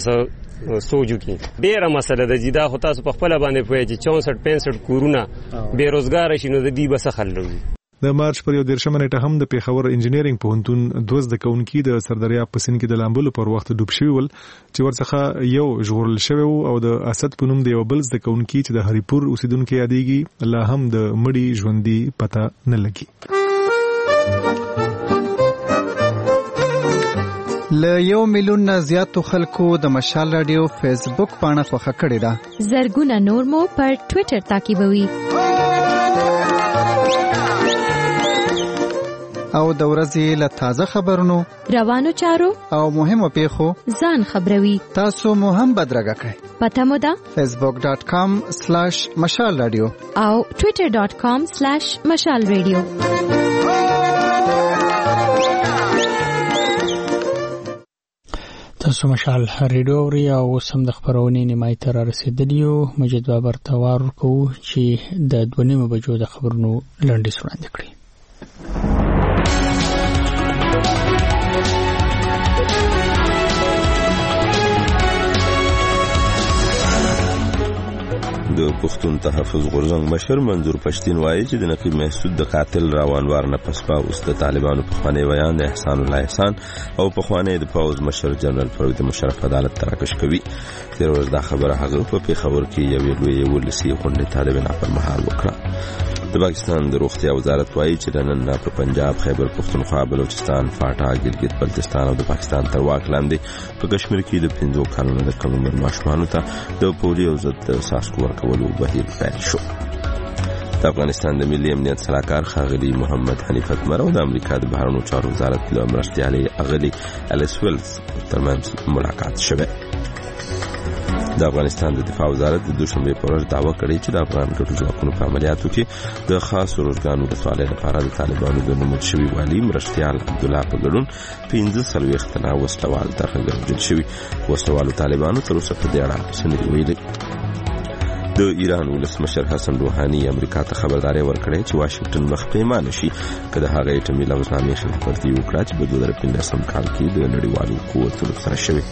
سوجو کی ډیره مسله ده چې دا خو تاسو په خپل باندې پوهیږئ چې چونسټ پنسټ کورونه بیروزګار شي نو د دې بس حل لري. د مارچ پر یو دیرشمه نیټه هم د پیښور انجینرینګ پوهنتون دوه زده کوونکي د سردریاب په سیند کې د لامبلو پر وخت ډوب شوي ول چې ورڅخه یو ژغورل شوی او د اسد په نوم د یو بل زده کوونکي چې د هریپور اوسیدونکو یادېږي لا هم د مړي ژوندي پته نه لګي. له یو میلیون نه زیاتو خلکو د مشال رادیو فیسبوک پاڼه خوښه کړې ده. زرګونه نور مو پر ټوئیټر تعقیبوي. او د ورځې له تازه خبرونو، روانو چارو او مهمو پیښو ځان خبروي. تاسو مو هم بدرګه کړئ. پته مو ده فیسبوک ډاٹ کام سلیش مشال رادیو او ټوئیټر ډاٹ کام سلیش مشال رادیو. تاسو مشال ریډیو اوري او سم د خبرونې نیمای تر رسیدلی یو. مجید بابر توار کو چې د دوه نیمو بجو د خبرونو لنډیز وړاندې کړي. د پښتون تحفظ غورځنګ مشر منظور پښتين وایي چې د نقیب محسود د قاتل راونوار نه پسپا اوس د طالبانو په خوانی ویان د احسان الله احسان او په خوانی د پاوز مشر جنرال فروید مشرف عدالت تراکش کوي. تیر ورځ دا خبره هغه په پیښور کې یو لوی ولسی غونډه طالبان پر مهال وکړه. د پاکستان د روغتیا وزارت وایي چې نن نه په پنجاب، خیبر پختونخوا، بلوچستان، فاټا، ګلګت بلتستان او د پاکستان تر واک لاندې په کشمیر کې د پنځو کلونو د کم عمر ماشومانو ته د پولیو ضد څاڅکو ورکولو بهیر پیل شو. د افغانستان د ملي امنیت سلاکار ښاغلي محمد حنیف اتمر او د امریکا د بهرنیو چارو وزارت له مرستیالي اغلي الیس ویلز ترمنځ ملاقات شوه. د افغانستان د دفاع وزارت د دوشنبه په ورځ دعوه کړې چې د افغان ګټو ځواکونو په عملیاتو کې د خاص روزګانو د سوالۍ لپاره د طالبانو د نومول شوي والي مرستیال عبدالله په ګډون پنځه څلوېښت تنه وسلوال طرحه ګرځول شوي. وسلوالو طالبانو تر اوسه په دې اړه څه نه دي ویلي. د ایران ولسمشر حسن روحاني امریکا ته خبرداري ورکړې چې واشنگټن مخ پیمانه شي که د هغې ټمي لفظنامې خلاف ورزي وکړه چې په دوه زره پنځلسم کال کې د نړیوالو قوتونو سره شوې.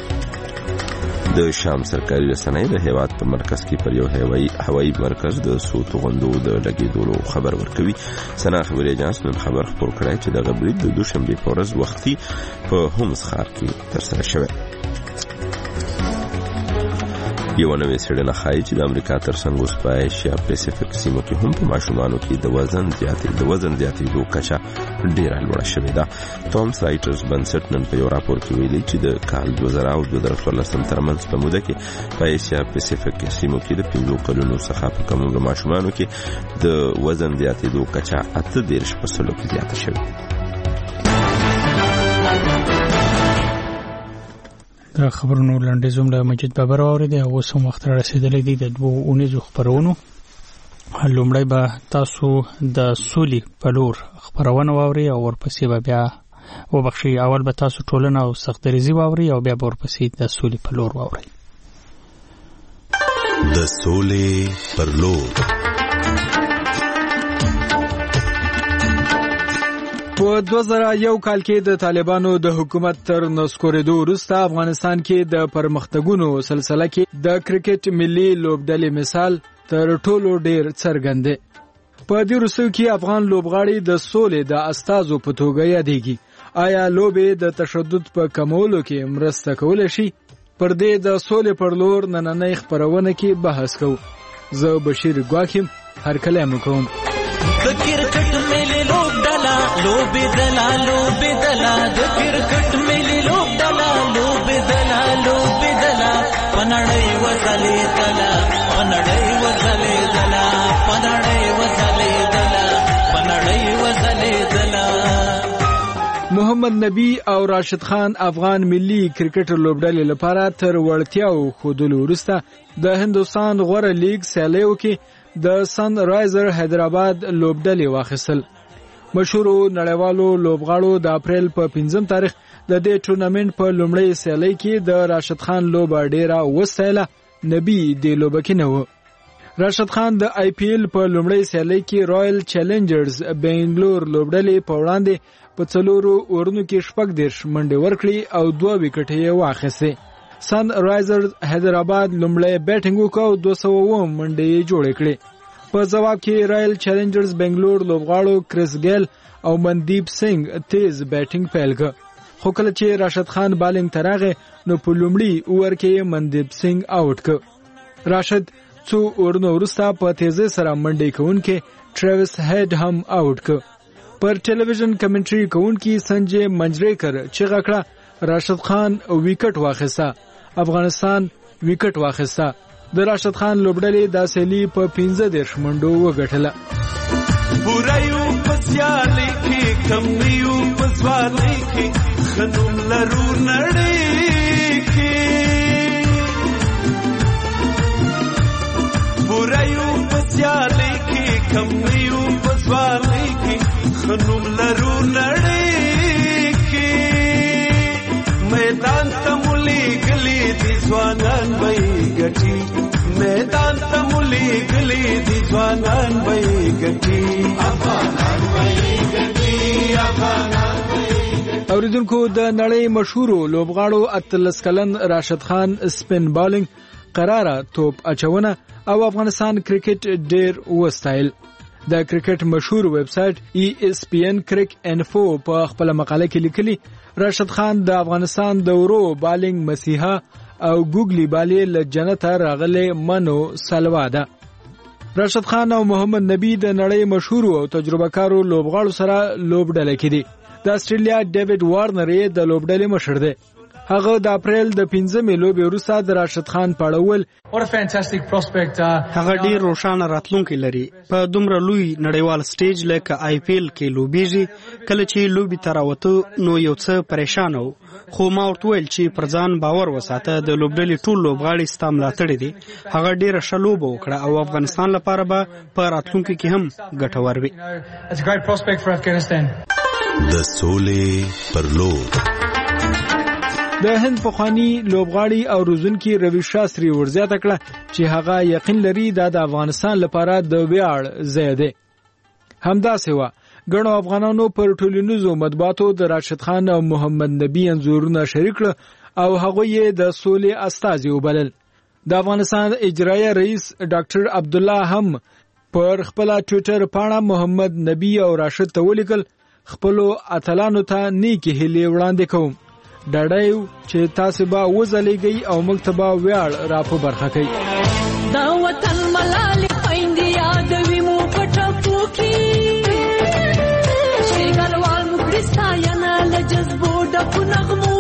د شام سرکاري رسنۍ د هیواد په مرکز کې پر یو هوایي هوایي مرکز د څو توغندو د لګېدلو خبر ورکوي. سنا خبري اجانس نن خبر خپور کړی چې د غبرید د دوشنبه په ورځ وختي په هومس ښار کې ترسره شوه. یو نوې څېړنه ښایي چې د امریکا ترڅنګ اوس په ایشیا پیسفیک سیمو کې هم په ماشومانو کې د وزن زیاتې د وزن زیاتېدو کچه ډېره لوړه شوې ده. تومس رایټرز بنسټ نن په یو راپور کې ویلي چې د کال دوه زره او دوه زره څوارلسم ترمنځ په موده کې په ایشیا پیسفیک سیمو کې د پنځو کلونو څخه په کم عمر ماشومانو کې د وزن زیاتېدو کچه اته دېرش په سلو کې زیاته شوې. د خبرونو لنډیز هم له مجید بابر اورېدی. اوس هم وخت را رسېدلی دی د دوو اونیزو خپرونو. لومړی به تاسو د سولې په لور خپرونه واورئ او ورپسې به بیا وبخښئ اول به تاسو ټولنه او سختدریزي واورئ او بیا به ورپسې د سولې په لور واورئ. د سولې پر لور په دوه زره یو کال کې د طالبانو د حکومت تر نسکورېدو وروسته افغانستان کې د پرمختګونو سلسله کې د کرکټ ملي لوبډلې مثال تر ټولو ډېر څرګند دی. په دې وروستیو کې افغان لوبغاړي د سولې د استازو په توګه یادېږي. آیا لوبې د تشدد په کمولو کې مرسته کولی شي؟ پر دې د سولې پر لور نننۍ خپرونه کې بحث کوو. زه بشیر ګواکیم هرکلی مو کوم. د کرکټ ملي لوبډله لوبېدله لوبېدله د کرکټ ملي لوبډله لوبېدله لوبېدله په نړۍ وځلېدله په نړۍ وځلېدله په نړۍ وځلېدله په نړۍ وځلېدله. محمد نبی او راشد خان افغان ملي کرکټ لوبډلې لپاره تر وړتیاو ښودلو وروسته د هندوستان غوره لیګ سیالیو کې د سن رایزر حیدرآباد لوبډلې واخیستل. مشهور نړیوالو لوبغاړو د اپریل په پنځم تاریخ د دې ټورنمنت په لومړۍ سیالۍ کې د راشد خان لوبه ډیره وستایله. نبی د لوبه کې نه و. راشد خان د آی پی ایل په لومړۍ سیالۍ کې رائل چیلنجرز بنگلور لوبډلې په وړاندې په څلورو اورونو کې شپږ دېرش منډې ورکړې او دوه وکټې یې واخیستې. سن رایزرز حیدرآباد لومړی بیټینګ وکړ او دوه سوه اووه منډې یې جوړې کړې. په جواب کې رایل چیلنجرز بنگلور لوبغاړو کریس ګیل او مندیپ سنگ تیز بیټینګ پیل کړ، خو کله چې راشد خان بالینګ تراغه نو په لومړي اوور کې مندیپ سنگ آوټ کړ. راشد څو اورونو وروسته په تیزه سره منډې کوونکې ټریویس هیډ هم آوټ کړ. پر ټلویزیون کمنټري کوونکې سنجي منجریکر چیغه کړه راشد خان وکټ واخیسته، افغانستان وکټ واخیسته. د راشد خان لوبډلې د سیلی په پنځه دیرش منډو وګټله. بورایو پسیالې کې کم نیو پسوالې کې خنوم لرو نړۍ کې، بورایو پسیالې کې کم نیو پسوالې کې خنوم لرو نړۍ کې، میدان تمولي گلی دي ځوانان وای ګټي، میدان تمولي گلی دي ځوانان وای ګټي، افغانان وای ګټي، افغانان وای ګټي. اوریدونکو د نړۍ مشهورو لوبغاړو اتلس کلن راشد خان سپین بالینګ قراره توپ اچونه او افغانستان کرکټ ډیر وستایل. د کرکټ مشهور ویب سټ ای اس پی ان کرک انفو په خپل مقاله کې لیکلي راشد خان د افغانستان د ورو بالینګ مسیحا او ګوګلی بالی له جنت راغله منو سلوا ده. راشد خان او محمد نبی د نړۍ مشهور او تجربه کارو لوبغاړو سره لوبډله کې دي. د استرالیا ډیوډ وارنر یې د لوبډلې مشر دی. هغه د اپریل د پنځمې لوبې وروسته د راشد خان پاړول هغه ډیر روښانه راتلونکی لري. په دومره لوی نړیوال سټیج لکه آی پی ایل کې لوبېږي، کله چې لوبې ته راوته نو یو څه پریشان و، خو ما ورته ویل چې پر ځان باور وساته، د لوبډلې ټول لوبغاړي ستا ملاتړي دي. هغه ډیره ښه لوبه وکړه او افغانستان لپاره به په راتلونکي کې هم ګټور وي. د سولې پر لور د هند پخوانی لوبغاړي او روزونکي روي شاستري ورزیاته کړه چې هغه یقین لري دا د افغانستان لپاره د ویاړ ځای دی. همداسې وه ګڼو افغانانو پر ټولنیزو مطبوعاتو د راشد خان او محمد نبی انځورونه شریک کړه او هغوی یې د سولې استازي وبلل. د افغانستان اجرایه رئیس ډاکټر عبدالله هم پر خپل ټویټر پاڼه محمد نبی او راشد ته ولیکل خپلو اتلانو ته نیکې هیلې وړاندې کوم، ډاډایو چې تاسو به وځلېږئ او موږ ته به ویاړ را په برخه کوي. دا وطن ملالې خویندې یادوي مو په ټپو کې، شیګلوال مو کړي ستاینه له جذبو ډکو نغمو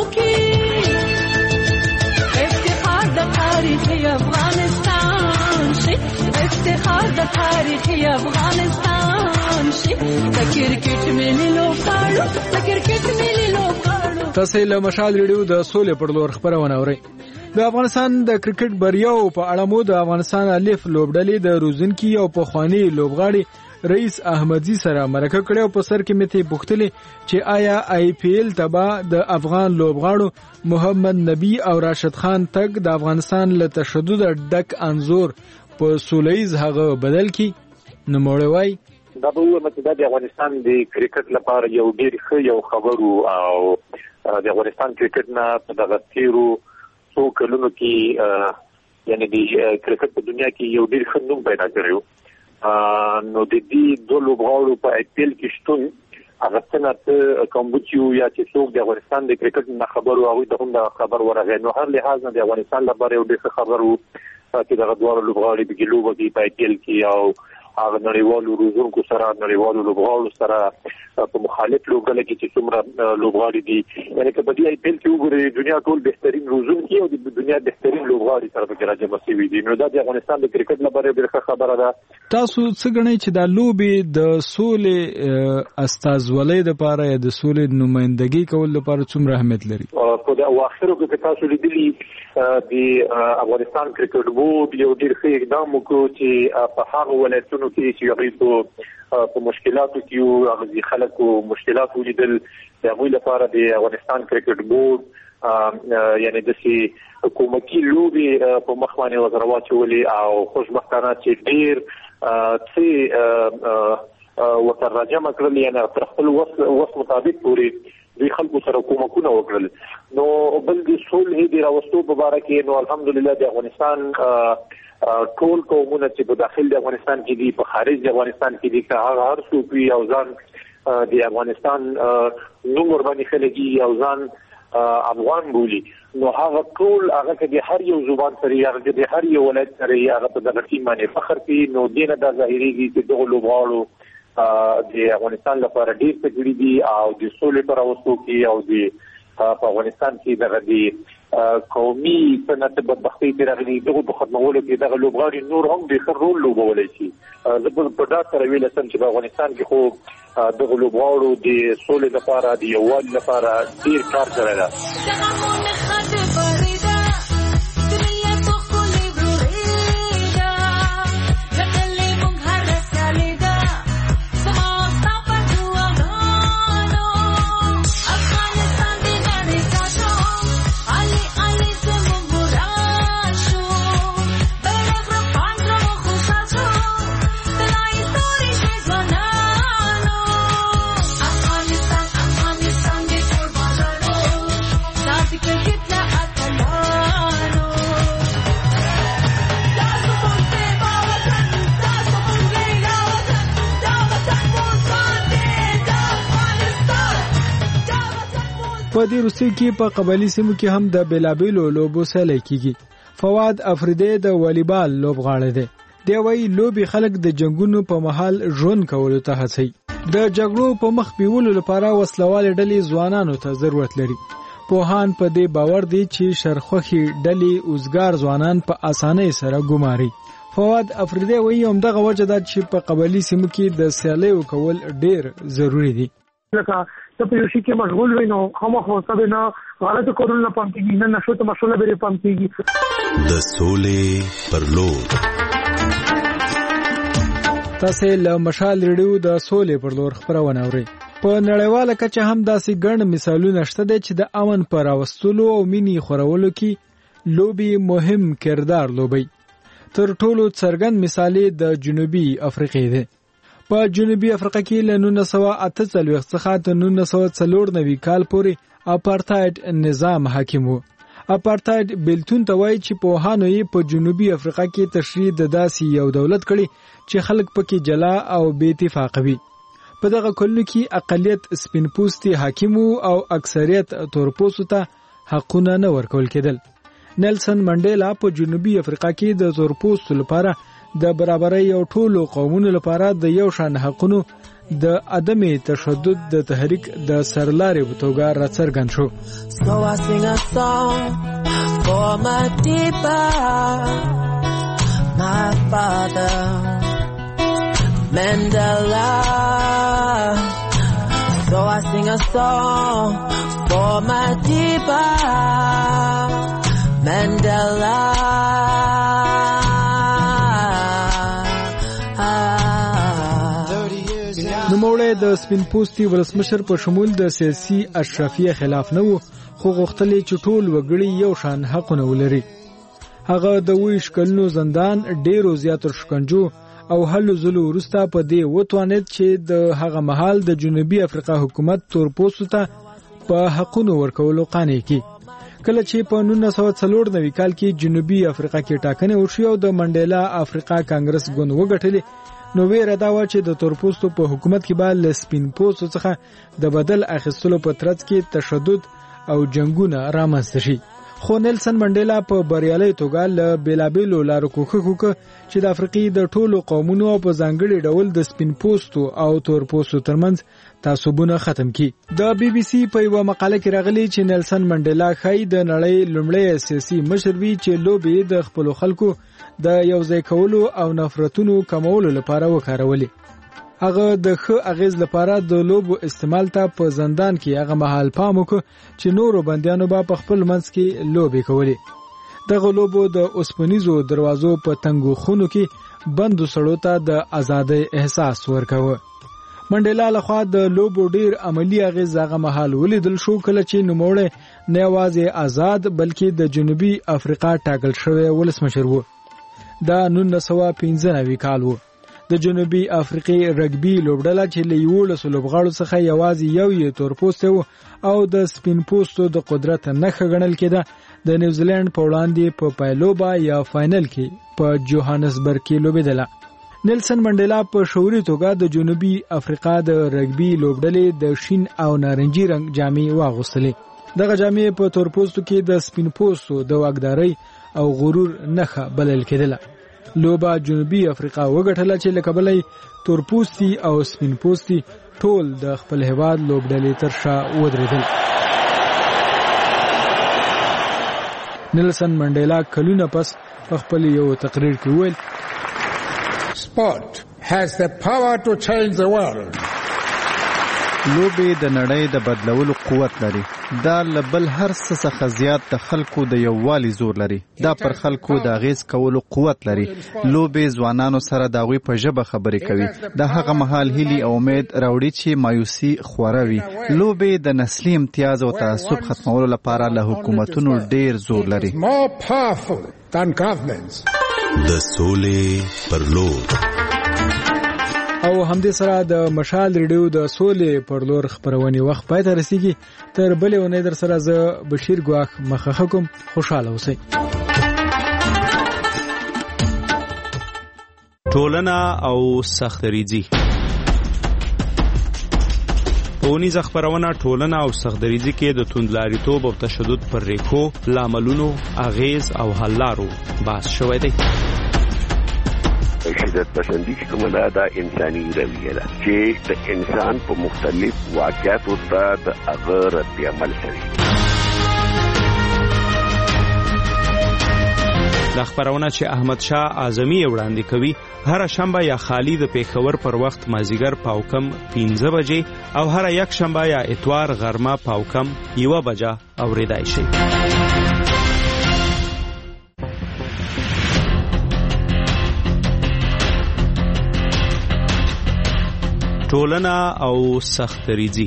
کې، افتخار د تاریخ افغانستان شي، افتخار د تاریخ افغانستان شي، د کرکټ ملي لوبغاړو، د کرکټ ملي لوبغاړو. تاسو له مشال ریډیو د سولې پر لور خبرونه اورئ. د افغانستان د کرکټ بریاو په اړه مو د افغانستان الف لوبډلې د روزنکي او پخوانی لوبغاړي رئیس احمدزي سره مرکه کړې او په سر کې مته پوښتلې چې آیا آی پی ایل تبا د افغان لوبغاړو محمد نبی او راشد خان تک د افغانستان له تشدد ډک انزور په سولېز هغه بدل کی نو موړوي. دا به وو چې د افغانستان د کرکټ لپاره یو ډیر ښه یو خبرو او د افغانستان کرکټ نه په دغه تیرو څو کلونو کې یعنی د کرکټ په دنیا کې یو ډیر ښه نوم پیدا کړو. نو د دې دوه لوبغاړو په آی پی ایل کې شتون هغه څنګه کومبوچیو یا چې څوک د افغانستان د کرکټ نه خبرو او د هم د خبر ورغی نو هر لحاظ د افغانستان لپاره یو ډیر ښه خبرو چې دغه دوه لوبغاړي د ګلوبو کې په آی پی ایل کې او هغه نړیوالو روزونکو سره نړیوالو لوبغاړو سره په مخالف لوبډله کې چې څومره لوبغاړي دي، یعنی که په دې آی پی ایل کې وګورئ دنیا ټول بهترین روزونکي او د دنیا بهترین لوبغاړي سره پکې راجمع شوي دي. نو دا د افغانستان د کرکټ لپاره ډېره ښه خبره ده. تاسو څه ګڼئ چې دا لوبې د سولې استازولۍ دپاره یا د سولې نمایندګي کول دپاره څومره اهمیت لري؟ په د اواخرو کې تاسو لیدلي د افغانستان کرکټ بورډ یو ډېر ښه اقدام وکړو چې په هغه ولایتونو کې چې هغوی په مشکلاتو کې یو هغه خلکو مشکلات ولیدل د هغوی لپاره د افغانستان کرکټ بورډ یعنی داسې حکومتي لوبې په مخ باندې وزر واچولې او خوشبختانه چې ډېر څه ورته راجمع کړل، یعنی تر خپل وس مطابق پورې دوی خلکو سره کومکونه وکړل. نو بل د صلح د راوستو په اړه کې نو الحمدلله د افغانستان ټول قومونه چې په داخل د افغانستان کې دي په خارج د افغانستان کې دي که هغه هر څوک وي او ځان د افغانستان نوم ورباندې خلګي او ځان افغان بولي نو هغه ټول هغه کې د هر یو زبان سره هغه د هر یو ولایت سره هغه په دغه ټیم باندې فخر کوي نو دینه دا ظاهريږي چې دغه لوبغاړو د افغانستان لپاره ډیر څه کړي دي او د سولې پر اوسو کې او د په افغانستان کې دغه د قومي صنعت بدبختۍ تر راغلي دغه په ختمولو کې دغه لوبغاړي نور هم د ښه رول لوبولی شي زه په ډاډ سره ویلی شم چې په افغانستان کې خو دغه لوبغاړو د سولې لپاره د یووالي لپاره ډیر کار کړی ده په دې روسي کې په قبایلی سیمو کې هم د بیلابیلو لوبو سیالي کیږي فواد افریدی د والیبال لوبغاړی دی دی وايي لوبي خلک د جنگونو په محل ژوند کولو ته هڅوي د جګړو په مخ بیولو لپاره وسلوال ډلې ځوانانو ته ضرورت لري پوهان په دې باور دي چې شرخوخي ډلې اوسګار ځوانان په اسانۍ سره ګماري فواد افریدی وايي همدغه وجه ده چې په قبایلی سیمو کې د سیالي کول ډیر ضروری دي لکه ته په یو شي کې مشغول وي نو خامخا څه نه غلط کورونه نه پام کیږي نه نشو ته مشغوله به پام کیږي د سولې پر لور تاسو له مشال ریډیو د سولې پر لور خبرونه اورئ په نړیواله کچه هم داسې ګڼ مثالونه شته چې د امن پر راوستلو او مینی خورولو کې لوبي مهم کردار لوبي تر ټولو څرګند مثال د جنوبي افریقا دی په جنوبي افریقا کې له نولس سوه اته څلوېښت څخه تر نولس سوه څلور نوي کال پورې اپارټاید نظام حاکم و اپارټاید بیلتون ته وایي چې پوهانو یې په جنوبي افریقا کې تشریح د داسې یو دولت کړي چې خلک پکې جلا او بې اتفاق وي په دغه کلونو کې اقلیت سپین پوستي حاکم او اکثریت تورپوستو ته حقونه نه ورکول کېدل نیلسن منډیلا په جنوبي افریقا کې د تورپوستو لپاره د برابرۍ او ټولو قومونو لپاره د یو شان حقونو د عدم تشدد د تحریک د سرلارې په توګه راڅرګند شو. So I sing a song for my deeper, my father Mandela. So I sing a song for my deeper, Mandela. نوموړی د سپین پوستي ولسمشر په شمول د سیاسي اشرافیه خلاف نه و خو غوښتل چې ټول وګړي یو شان حقونه ولري. هغه د ویش کلونو زندان ډیرو زیاتو شکنجو او هلو زلو وروسته په دې وتوانید چې د هغه مهال د جنوبي افریقا حکومت تورپوستو ته په حقونو ورکولو قانع کړي. کله چې په نولس سوه څلور نوي کال کې جنوبي افریقا کې ټاکنې وشوې او د منډیلا افریقا کانګرس ګوند وګټلې نو ویره دا و چې د تورپوستو په حکومت کې به له سپین پوستو څخه د بدل اخیستلو په ترڅ کې تشدد او جنگونه رامنځته شي. خو نیلسن منډیلا په بریالۍ توګه له بیلابیلو لارو کوښښ وکړ چې د افریقې د ټولو قومونو په ځانګړي ډول د سپین پوستو او تورپوستو ترمنځ تعصبونه ختم کړي. د بي بي سي په یوه مقاله کې راغلي چې نیلسن منډیلا ښایي د نړۍ لومړی سیاسي مشر وي چې لوبې د خپلو خلکو د یوځای کولو او نفرتونو کمولو لپاره وکارولې. هغه د ښه اغیز لپاره د لوبو استعمال ته په زندان کې هغه مهال پام وکړ چې نورو بندیانو به په خپل منځ کې لوبې کولې. دغه لوبو د اوسپنیزو دروازو په تنګو خونو کې بندو سړو ته د ازادۍ احساس ورکاوه. منډیلا لخوا د لوبو ډیر عملی اغیز هغه مهال ولیدل شو کله چې نوموړی نه یوازې آزاد بلکې د جنوبي افریقا ټاکل شوی ولسمشر و. دا نولس سوه پنځه نوي کال و. د جنوبي افریقې رګبي لوبډله چې له یولسو لوبغاړو څخه یوازې یو یې تور پوستی و او د سپین پوستو د قدرت نښه ګڼل کېده د نیوزیلند په وړاندې په پایلوبا یا فاینل کې په جوهانسبرګ کې لوبېدله. نیلسن منډیلا په شعوري توګه د جنوبي افریقا د رګبي لوبډلې د شین او نارنجي رنګ جامې واغوستلې. دغه جامې په تور پوستو کې د سپین پوستو د واکدارۍ او غرور نښه بلل کېدله. لوبه جنوبي افریقا وګټله چې له کبله تور پوستي او سپین پوستي ټول د خپل هیواد لوبډلې تر شا ودرېدل. نیلسن منډیلا کلونه پس په خپل یو تقریر کې وویل Sport has the power to change the world. لوبې د نړۍ د بدلولو قوت لري. دا لبل هر څه څخه زیات د خلکو د یووالي زور لري. دا پر خلکو د اغیز کولو قوت لري. لوبې ځوانانو سره د هغوی په ژبه خبرې کوي. د هغه مهال هیلي او امید راوړي چې مایوسي خوره وي. لوبې د نسلي امتیاز او تعصب ختمولو لپاره له حکومتونو ډیر زور لري. د سولې پر لور. او همدې سره د مشال ریډیو د سولې پر لور خبرونې وخت پای ته رسیږي. تر بلې اونۍ در سره زه بشیر ګواښ مخه کوم. خوشاله اوسئ. ټولنه او سختریزي. پونیز خبرونه ټولنه او سختریزي کې د توندلاریتوب او تشدد پر ریښو، لاملونو، اغیز او حل لارو بحث شوی دی. شدت پسندی چې کومه ده دا انساني رویه ده چې د انسان په مختلف واقعاتو ته د هغه رد عمل کوي. دا خبرونه چې احمد شاه اعظمي وړاندې کوي هر شنبه یا خالی د پیښور پر وخت مازیګر پاوکم پنځه بجې او هر یک شنبه یا اتوار غرمه پاوکم یو بجه اوریدای شي. ټولنه او سختریزي.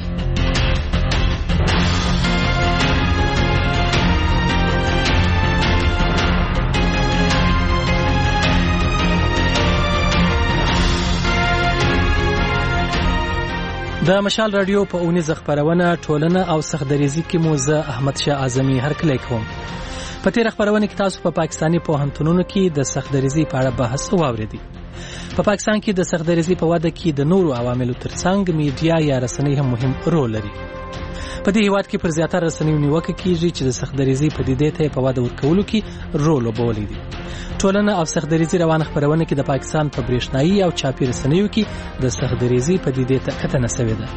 د مشال رادیو په اونیزه خبرونه ټولنه او سختریزي کې مو زه احمد شاه اعظمي هرکلی کوم. په تیر خبرونه کې تاسو په پا پاکستاني پوهنتونونو کې د سختریزي په اړه بحث واوریدئ. په پاکستان کې د سختریزي په وده کې د نورو عواملو ترڅنګ میډیا یا رسنۍ هم مهم رول لري. په دې هیواد کې پر زیاتره رسنیو نیوکه کیږي چې د سختریزي پدیدې ته په وده ورکولو کې رول لوبولی دي. ټولنه او سختریزي روان خبرونه کې د پاکستان په برېښنایي او چاپي رسنیو کې د سختریزي پدیدې ته کتنه شوې ده.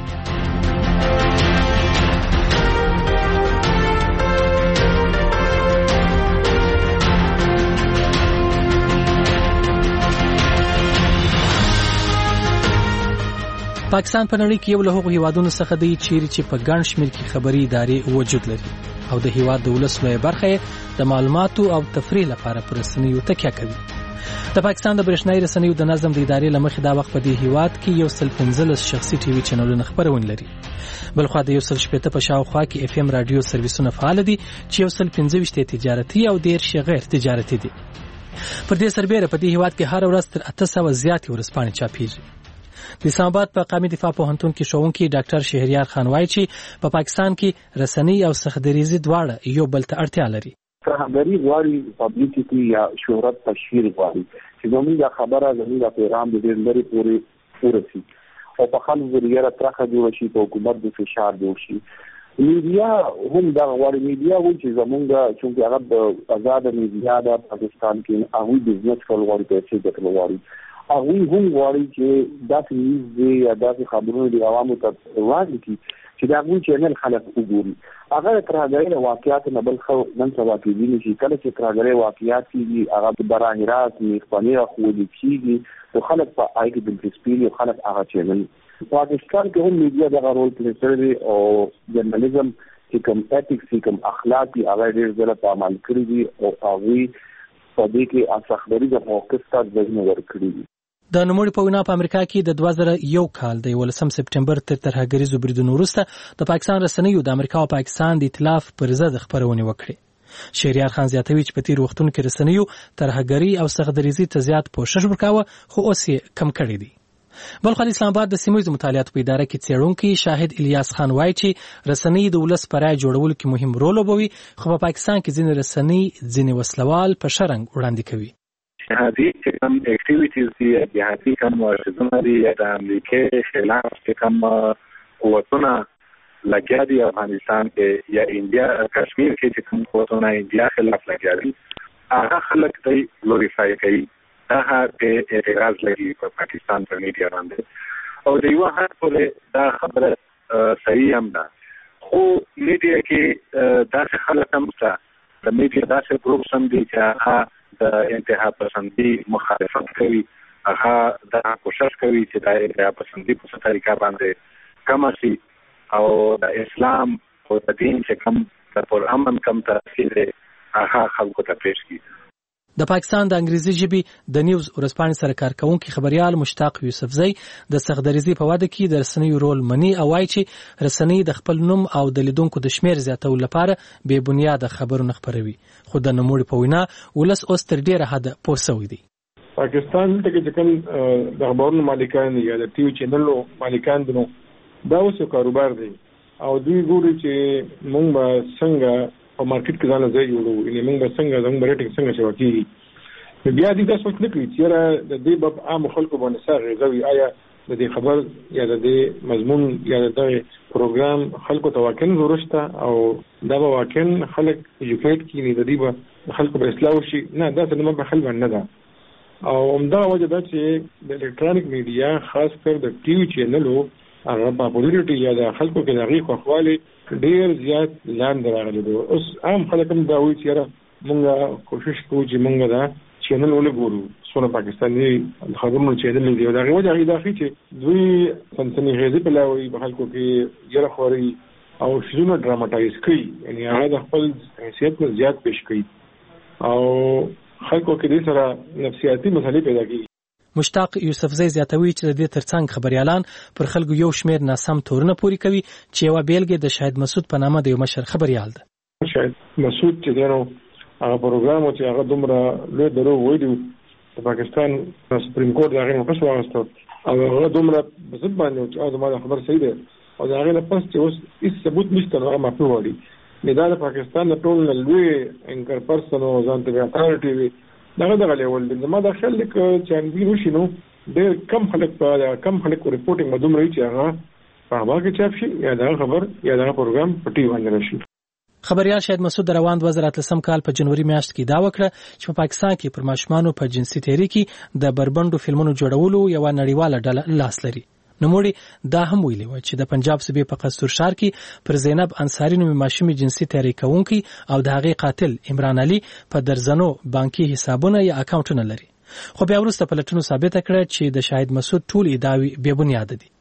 پاکستان په نړۍ کې یو له هغو هیوادونو څخه دی چیرې چې په ګڼ شمېر کې خبري ادارې وجود لري او د هیواد د ولس لویه برخه د معلوماتو او تفریح لپاره پر رسنیو تکیه کوي. د پاکستان د برېښنایي رسنیو د نظم د ادارې له مخې دا وخت په دې هیواد کې یو سل پنځلس شخصي ټي وي چینلونه خبرونه لري. بلخوا د یو سل شپېته په شاوخوا کې اف ام رادیو سرویسونه فعال دي چې یو سل پنځه ویشت تجارتي او دېرش غیر تجارتي دي. پر دې سربېره په دې هیواد کې هر ورځ تر اته سوه زیاتې ورځپاڼې چاپېږي. د اسلام آباد په قومي دفاع پوهنتون کې ښوونکی ډاکټر شهریار خان وایي چې په پاکستان کې رسنۍ او سختریزي دواړه یو بل ته اړتیا لري. خبري غواړي پبلیسټي یا شهرت تشهیر غواړي چې زموږ خبره زموږ پیغام د ډېر لري پورې ورسي او په خلکو ذریعہ راځي جوړ شي په حکومت د فشار جوړ شي. میډیا هم دا غواړي میډیا و چې زموږ چې هغه د آزاد میډیا د پاکستان کې هغه بزنس کول غواړي چې د غواړي هغه هم غواړي چې داسې نیوز یا داسې خبرونه د عوامو ته وړاندې کړي چې دا هغوی چینل خلک وګوري. هغه د ترهګرۍ له واقعاتو نه بل ښه نن سبا کېدی نه شي. کله چې ترهګرۍ واقعات کېږي هغه براہ راست میخبري راښودل کېږي نو خلک په هغې کې دلچسپي لري او خلک هغه چینل. پاکستان کې هم میډیا دغه رول پلی کړی دی او جرنالیزم چې کوم ایتکس چې کوم اخلاق دي هغه ډېر ځله په عمل کړي دي او هغوی په دې کې سختدریځه موقف ته ځایونه ورکړي دي. د نوموړي په وینا په امریکا کې د دوه زره یو کال د یولسم سپټمبر تر ترهګریزو بریدونو وروسته د پاکستان رسنیو د امریکا او پاکستان د ائتلاف پر ضد خبرونه وکړې. شهریار خان زیاتوي چې په تیر وختونو کې رسنیو ترهګري او سختدریزي ته زیات کوشش وکاوه خو اوس یې کم کړی دی. بلخ اسلام آباد د سیمه مطالعات په اداره کې څېړونکي شاهد الیاس خان وایي چې رسنۍ د ولس پر رای جوړولو کې مهم رول لوبوي خو په پاکستان کې ځینې رسنۍ ځینې وسلوال په شرنګ وړاندې کوي. جهادي چې کوم اکټیویټیز دي جهادي کوم ورزشونه دي د امریکای خلاف چې کوم قوتونه لګیا دي افغانستان کې یا انډیا کشمیر کې چې کوم قوتونه انډیا خلاف لګیا دي هغه خلک ته ګلوریفای کوي هغه ته اعتراض لګي په پاکستان په میډیا باندې او د یو حق په دا خبره صحیح هم ده خو میډیا کې داسې خلک هم شته د میډیا داسې ګروپ هم دي چې هغه د انتها پسندي مخالفت کوي هغه دا کوشش کوي چې د انتها پسندي په طریقه باندې کم شي او د اسلام او د دین چې کوم د پر امن کم تاثیر هغه خلکو ته پیش کړي. د پاکستان د انګریزي ژبې د نیوز ورځپاڼې سره کارکونکي خبريال مشتاق یوسفزی د سختدریزي په واده کې د رسنیو رول مني او وايي چې رسنۍ د خپل نوم او د لیدونکو د شمیر زیاتولو لپاره بې بنیاده خبرونه خپروي خو د نوموړي په وینا ولس اوس تر ډیره حده پوه شوی دی. پاکستان ته چې کوم د خبرونو مالکان یا د ټي وي چینلو مالکان دي دا اوس یو کاروبار دی او دوی ګوري چې موږ به څنګه په مارکیټ کې ځان ځای جوړو یعنې موږ به څنګه زموږ ریټینګ څنګه شوه کېږي نو بیا دوی دا سوچ نه کوي چې یاره د دې به عامو خلکو باندې څه اغېزه وي آیا د دې خبر یا د دې مضمون یا د دغې پروګرام خلکو ته واقعا ضرورت شته او دا به واقعا خلک ایجوکیټ کړي د دې به خلکو به اصلاح وشي نه داسې نه به حل باندې نه ده او همدغه وجه ده چې د الکترونیک میډیا خاص کر د ټي وي چینلو هغه پاپولریټي یا د خلکو کې د هغې خوښوالي ډېر زیات لاندې راغلی دی. اوس عام خلک هم دا وایي چې یاره مونږ کوشش کوو چې مونږ دا چینل ونه ګورو څونه پاکستاني خبرونو چینل دی او د هغې وجه هغې دا ښي چې دوی سنسنیخېزي پلاوي په خلکو کې یره خوري او شیزونه ډراماټایز کوي یعنې هغه د خپل حیثیت نه زیات پیش کوي او خلکو کې دې سره نفسیاتي مسلې پیدا کېږي. مشتاق یوسفزی زیاتوي چې د دې ترڅنګ خبريالان پر خلکو یو شمیر ناسم تورونه پوري کوي چې یو بیلګه د شاهد مسعود په نامه د یو مشر خبريال ده. شاهد مسعود چې دغه هغه پروګرام چې هغه دومره لوی درو وایي د پاکستان سپریم کورټ هغه مقصد واغسته او هغه دومره بسد باندې چې دا خبر صحیح ده او دا هغه پس چې اوس هیڅ ثبوت نشته هغه معفو وایي نه دا د پاکستان د ټول لوی انکر پرسن او ځان ته اتارټي وي دغه دغه لیول دی ما د خلک چې انګیر وشي نو ډېر کم خلک په کم خلک ریپورټینګ مدوم رہی چې هغه په هغه کې چاپ شي یا دا خبر یا دا پروګرام په ټي باندې راشي. خبريال شاهد مسعود روان دوه زره اتلسم کال په جنوري میاشت کې دا وکړه چې په پاکستان کې پر ماشومانو په جنسي تیری کې د بربندو فلمونو جوړولو یو نړیواله ډله لاس لري. نوموړي دا هم ویلي و چې د پنجاب صوبې په قصور ښار کې پر زینب انصاری نومي ماشومې جنسي تیری کوونکی او د هغې قاتل عمران علي په درزنو بانکي حسابونه یا اکاونټونه لري خو بیا وروسته پلټنو ثابته کړه چې د شاهد مسعود ټول ادعاوې بې بنیاده دي.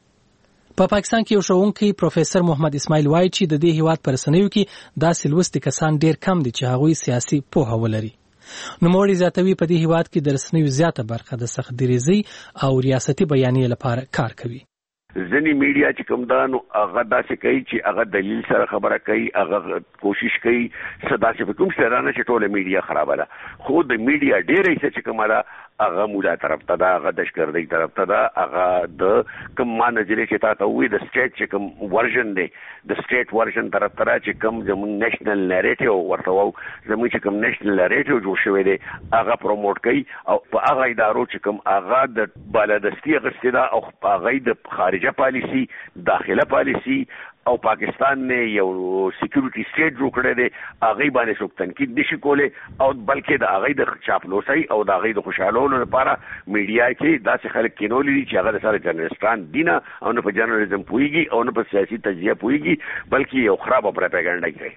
په پاکستان کې یو ښوونکی پروفیسر محمد اسماعیل وایي چې د دې هیواد په رسنیو کې داسې لوستي کسان ډېر کم دي چې هغوی سیاسي پوهه ولري. نوموړي زیاتوي په دې هیواد کې د رسنیو زیاته برخه د سختدریزي او ریاستي بیانیې لپاره کار کوي. ځینې میډیا چې کوم دا نو هغه داسې کوي چې هغه دلیل سره خبره کوي هغه کوشش کوي څه داسې په کوم سره نه چې ټوله میډیا خرابه ده خو د میډیا ډېره حصه چې کومه ده هغه مولا طرف ته ده هغه دشګردۍ طرف ته ده هغه د کوم ما نظریې چې تا ته ووایي د سټیټ چې کوم ورژن دی د سټیټ ورژن طرف ته ده چې کوم زموږ نیشنل نیریټیو ورته وو زموږ چې کوم نیشنل نیریټیو جوړ شوی دی هغه پروموټ کوي او په هغه ادارو چې کوم هغه د بالادستي اخیستې ده او په هغه د خارجه پالیسي داخله پالیسي او پاکستان نه یو سکیورټي سټیټ جوړ کړی دی هغه باندې څوک تنقید نشي کولی او بلکې د هغه د چاپلوسۍ او د هغه د خوشحالولو لپاره میډیا کې داسې خلک کینولي دي چې هغه د سره جرنالستان دي نه او نه په جرنالیزم پوهیږي او نه په سیاسي تجزیه پوهیږي بلکې یو خرابه پروپاګاندا کوي.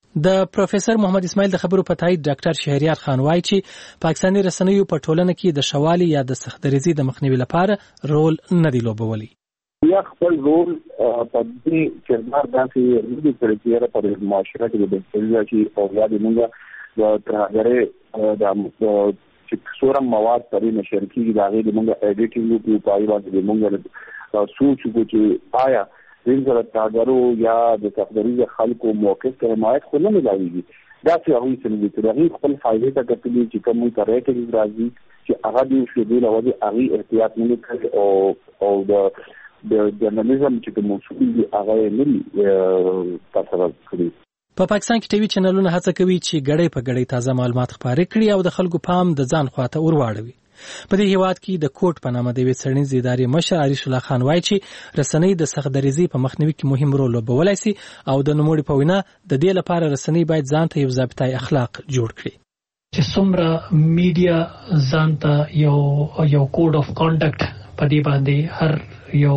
د پروفیسور محمد اسماعیل د خبرو په تایید ډاکټر شهریار خان وایي چې پاکستاني رسنیو په ټولنه کې د شوالي یا د سختدریزي د مخنیوي لپاره رول نه دی لوبولی. یا خپل رول په دې کردار داسې ندي کړی چې په معاشره کې د بهتري شي او یا د موږ د ترهګرۍ د چې څومره مواد پرې نشر کېږي د هغې د موږ ایډیټینګ وکړو په هغې باندې د موږ سوچ وکړو چې آیا دې سره ترهګرو یا د سختدریزه خلکو موقف ته حمایت خو نه میلاویږي دا چې هغه څنګه چې هغه خپل فائدې ته کتلې چې کومه طریقې راځي چې هغه د شیدو لوي هغه احتیاط نه کوي او او د د جرنالیزم چې کوم مسؤل دي هغه نه تاسو کړی. په پاکستان کې ټي وي چینلونه هڅه کوي چې غړې په غړې تازه معلومات خپاره کړي او د خلکو پام د ځان خواته ورواړوي. په دې هیواد کې د کوټ په نامه د وی څېړنیزې ادارې مشر عریش الله خان وایي چې رسنۍ د سخت دریزي په مخنیوي کې مهم رول لوبولی شي او د نوموړي په وینا د دې لپاره رسنۍ باید ځان ته یو ضابطه اخلاق جوړ کړي. چې څومره میډیا ځان ته یو یو کوډ اف کانډکټ په دې باندې هر یو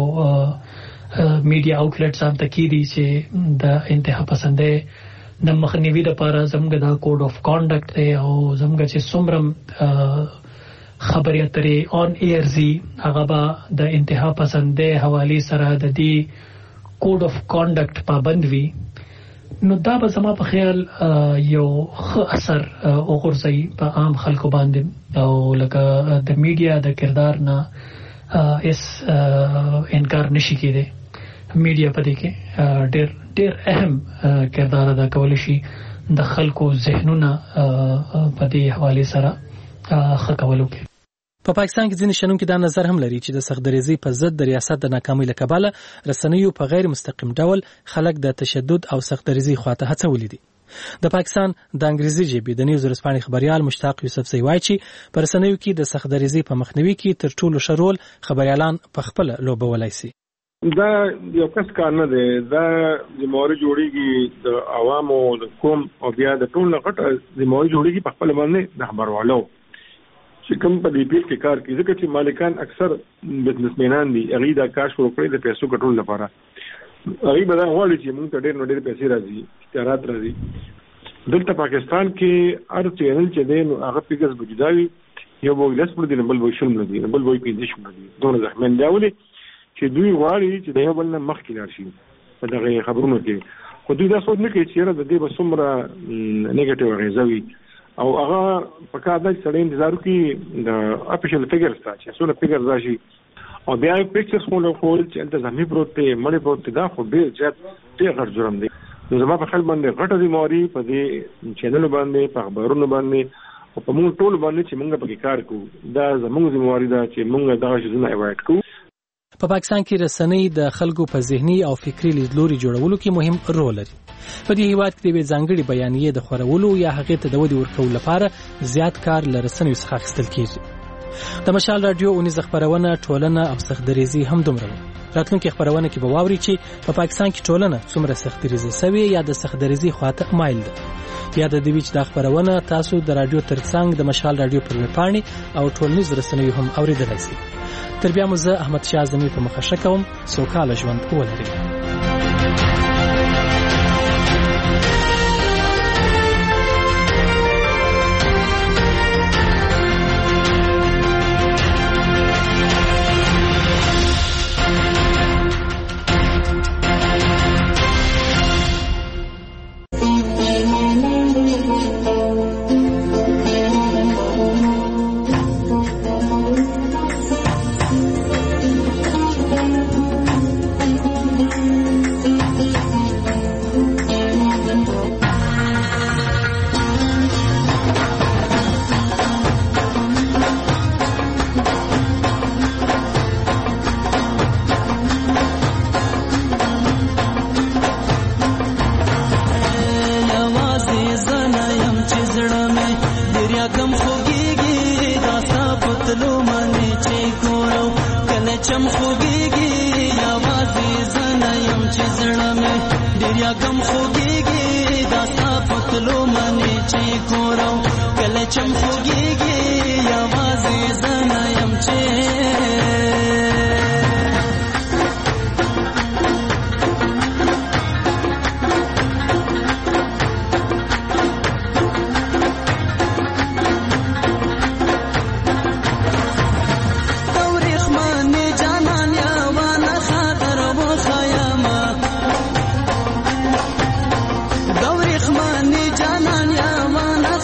میډیا آوټلټ ځان ته کیږي چې د انتها پسندې د مخنیوي لپاره زموږ د کوډ اف کانډکټ او زموږ چې څومره خبرې اترې آن ایر زی هغه به د انتها پسندې حواله سره د دې کوډ اف کانډکټ پابند وي. نو دا به زما په خیال یو ښه اثر وغورځي په عام خلکو باندې او لکه د میډیا د کردار نه اس انکار نشي کېدی. میډیا په دې کې ډېر ډېر اهم کردار ادا کولی شي د خلکو ذهنونه په دې حواله سره ښه کولو کې. په پاکستان کې ځینې شنونکي دا نظر هم لري چې د سخت دریزي په ضد د ریاست د ناکامۍ له کبله رسنیو په غیر مستقیم ډول خلک د تشدد او سخت دریزي خواته هڅولي دي. د پاکستان د انګریزي ژبې د نیوز رسپانې خبريال مشتاق یوسف سی وایي چې په رسنیو کې د سخت دریزي په مخنیوي کې تر ټولو ښه رول خبريالان په خپل لوبولی شي. دا یو کس کار نه دی، دا ذمہواري جوړیږي د عوامو د قوم او بیا د ټول غټه ذمہواري جوړیږي په خپل باندې د خبروالو چې کوم په دې پیل کې کار کوي، ځکه چې مالکان اکثر بزنسمنان دي، هغه دا کار شروع کړی د پیسو ګټلو لپاره. هغه به دا غواړي چې موږ ته ډېر نو ډېر پیسې راځي، اختیارات راځي. دلته پاکستان کې هر چینل چې دی نو هغه پیګز بجداوي، یو به لس پر دی بل به شل نه دی بل به پنځه شل نه دی دونه زحمت دیولې چې دوی غواړي چې د یو بل نه مخکې لاړ شي په دغه خبرونو کې. خو دوی دا سوچ نه کوي چې د دې به څومره نیگیټیو اغیزه وي او هغه په کار د سړی انتظار کوي د افیشل فیګرز ته چې څونه فیګرز راشي او بیا پکچرز خو له خپل چې د ځمې پروت دی مړی پروت دی، دا خو ډېر زیات ډېر غټ جرم دی. نو زما په خیال باندې غټه ذمہواري په دې چینل باندې په خبرونو باندې او په موږ ټول باندې چې موږ په کار کوو، دا زموږ ذمہواري ده چې موږ دغه شیزونه اوایډ کوو. په پاکستان کې رسنۍ د خلکو په ذهني او فکری لیدلوري جوړولو کې مهم رول لري. په دې هیواد کې د ځانګړي بیانیې د خورولو یا هغې ته د ودې ورکولو لپاره زیات کار له رسنیو څخه اخیستل کېږي. د مشال راډیو اونیزه خپرونه ټولنه او سخت دریزي هم دومره ده. راتلونکي خپرونه کې به واوري چې په پاکستان کې ټولنه څومره سخت دریزي سوي یا د سخت دریزي خواته مایل ده. یا د دې وچ د خبرونه تاسو د رادیو ترڅنګ د مشال رادیو پر ویبپاڼې او ټولنیز رسنیو هم اوریدلای شئ. تر بیا مو زه احمد شاه زمي په مخه کوم، سوکاله ژوند ولرئ.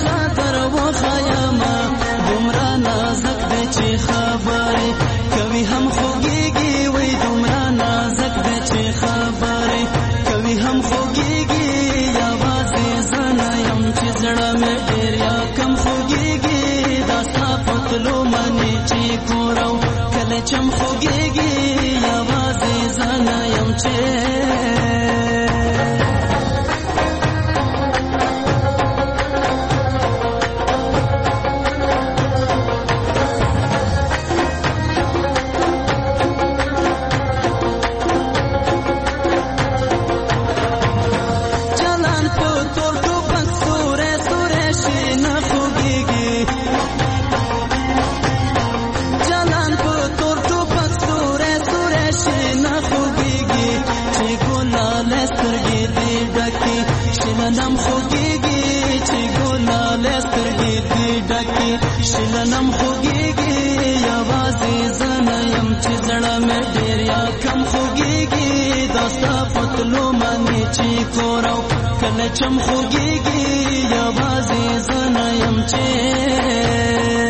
خبرې کوي چې ګورو کله چم خوږیږي یوازې زنه یم چې شلنم خوږیږي چې ګلاله سترګې دې ډکې شلنم خوږیږي یوازې زنه یم چې زړه مې ډېر یا کم خوږیږي دا ستا پتلو باندې چې کورو کله چم خوږیږي یوازې زنه یم چې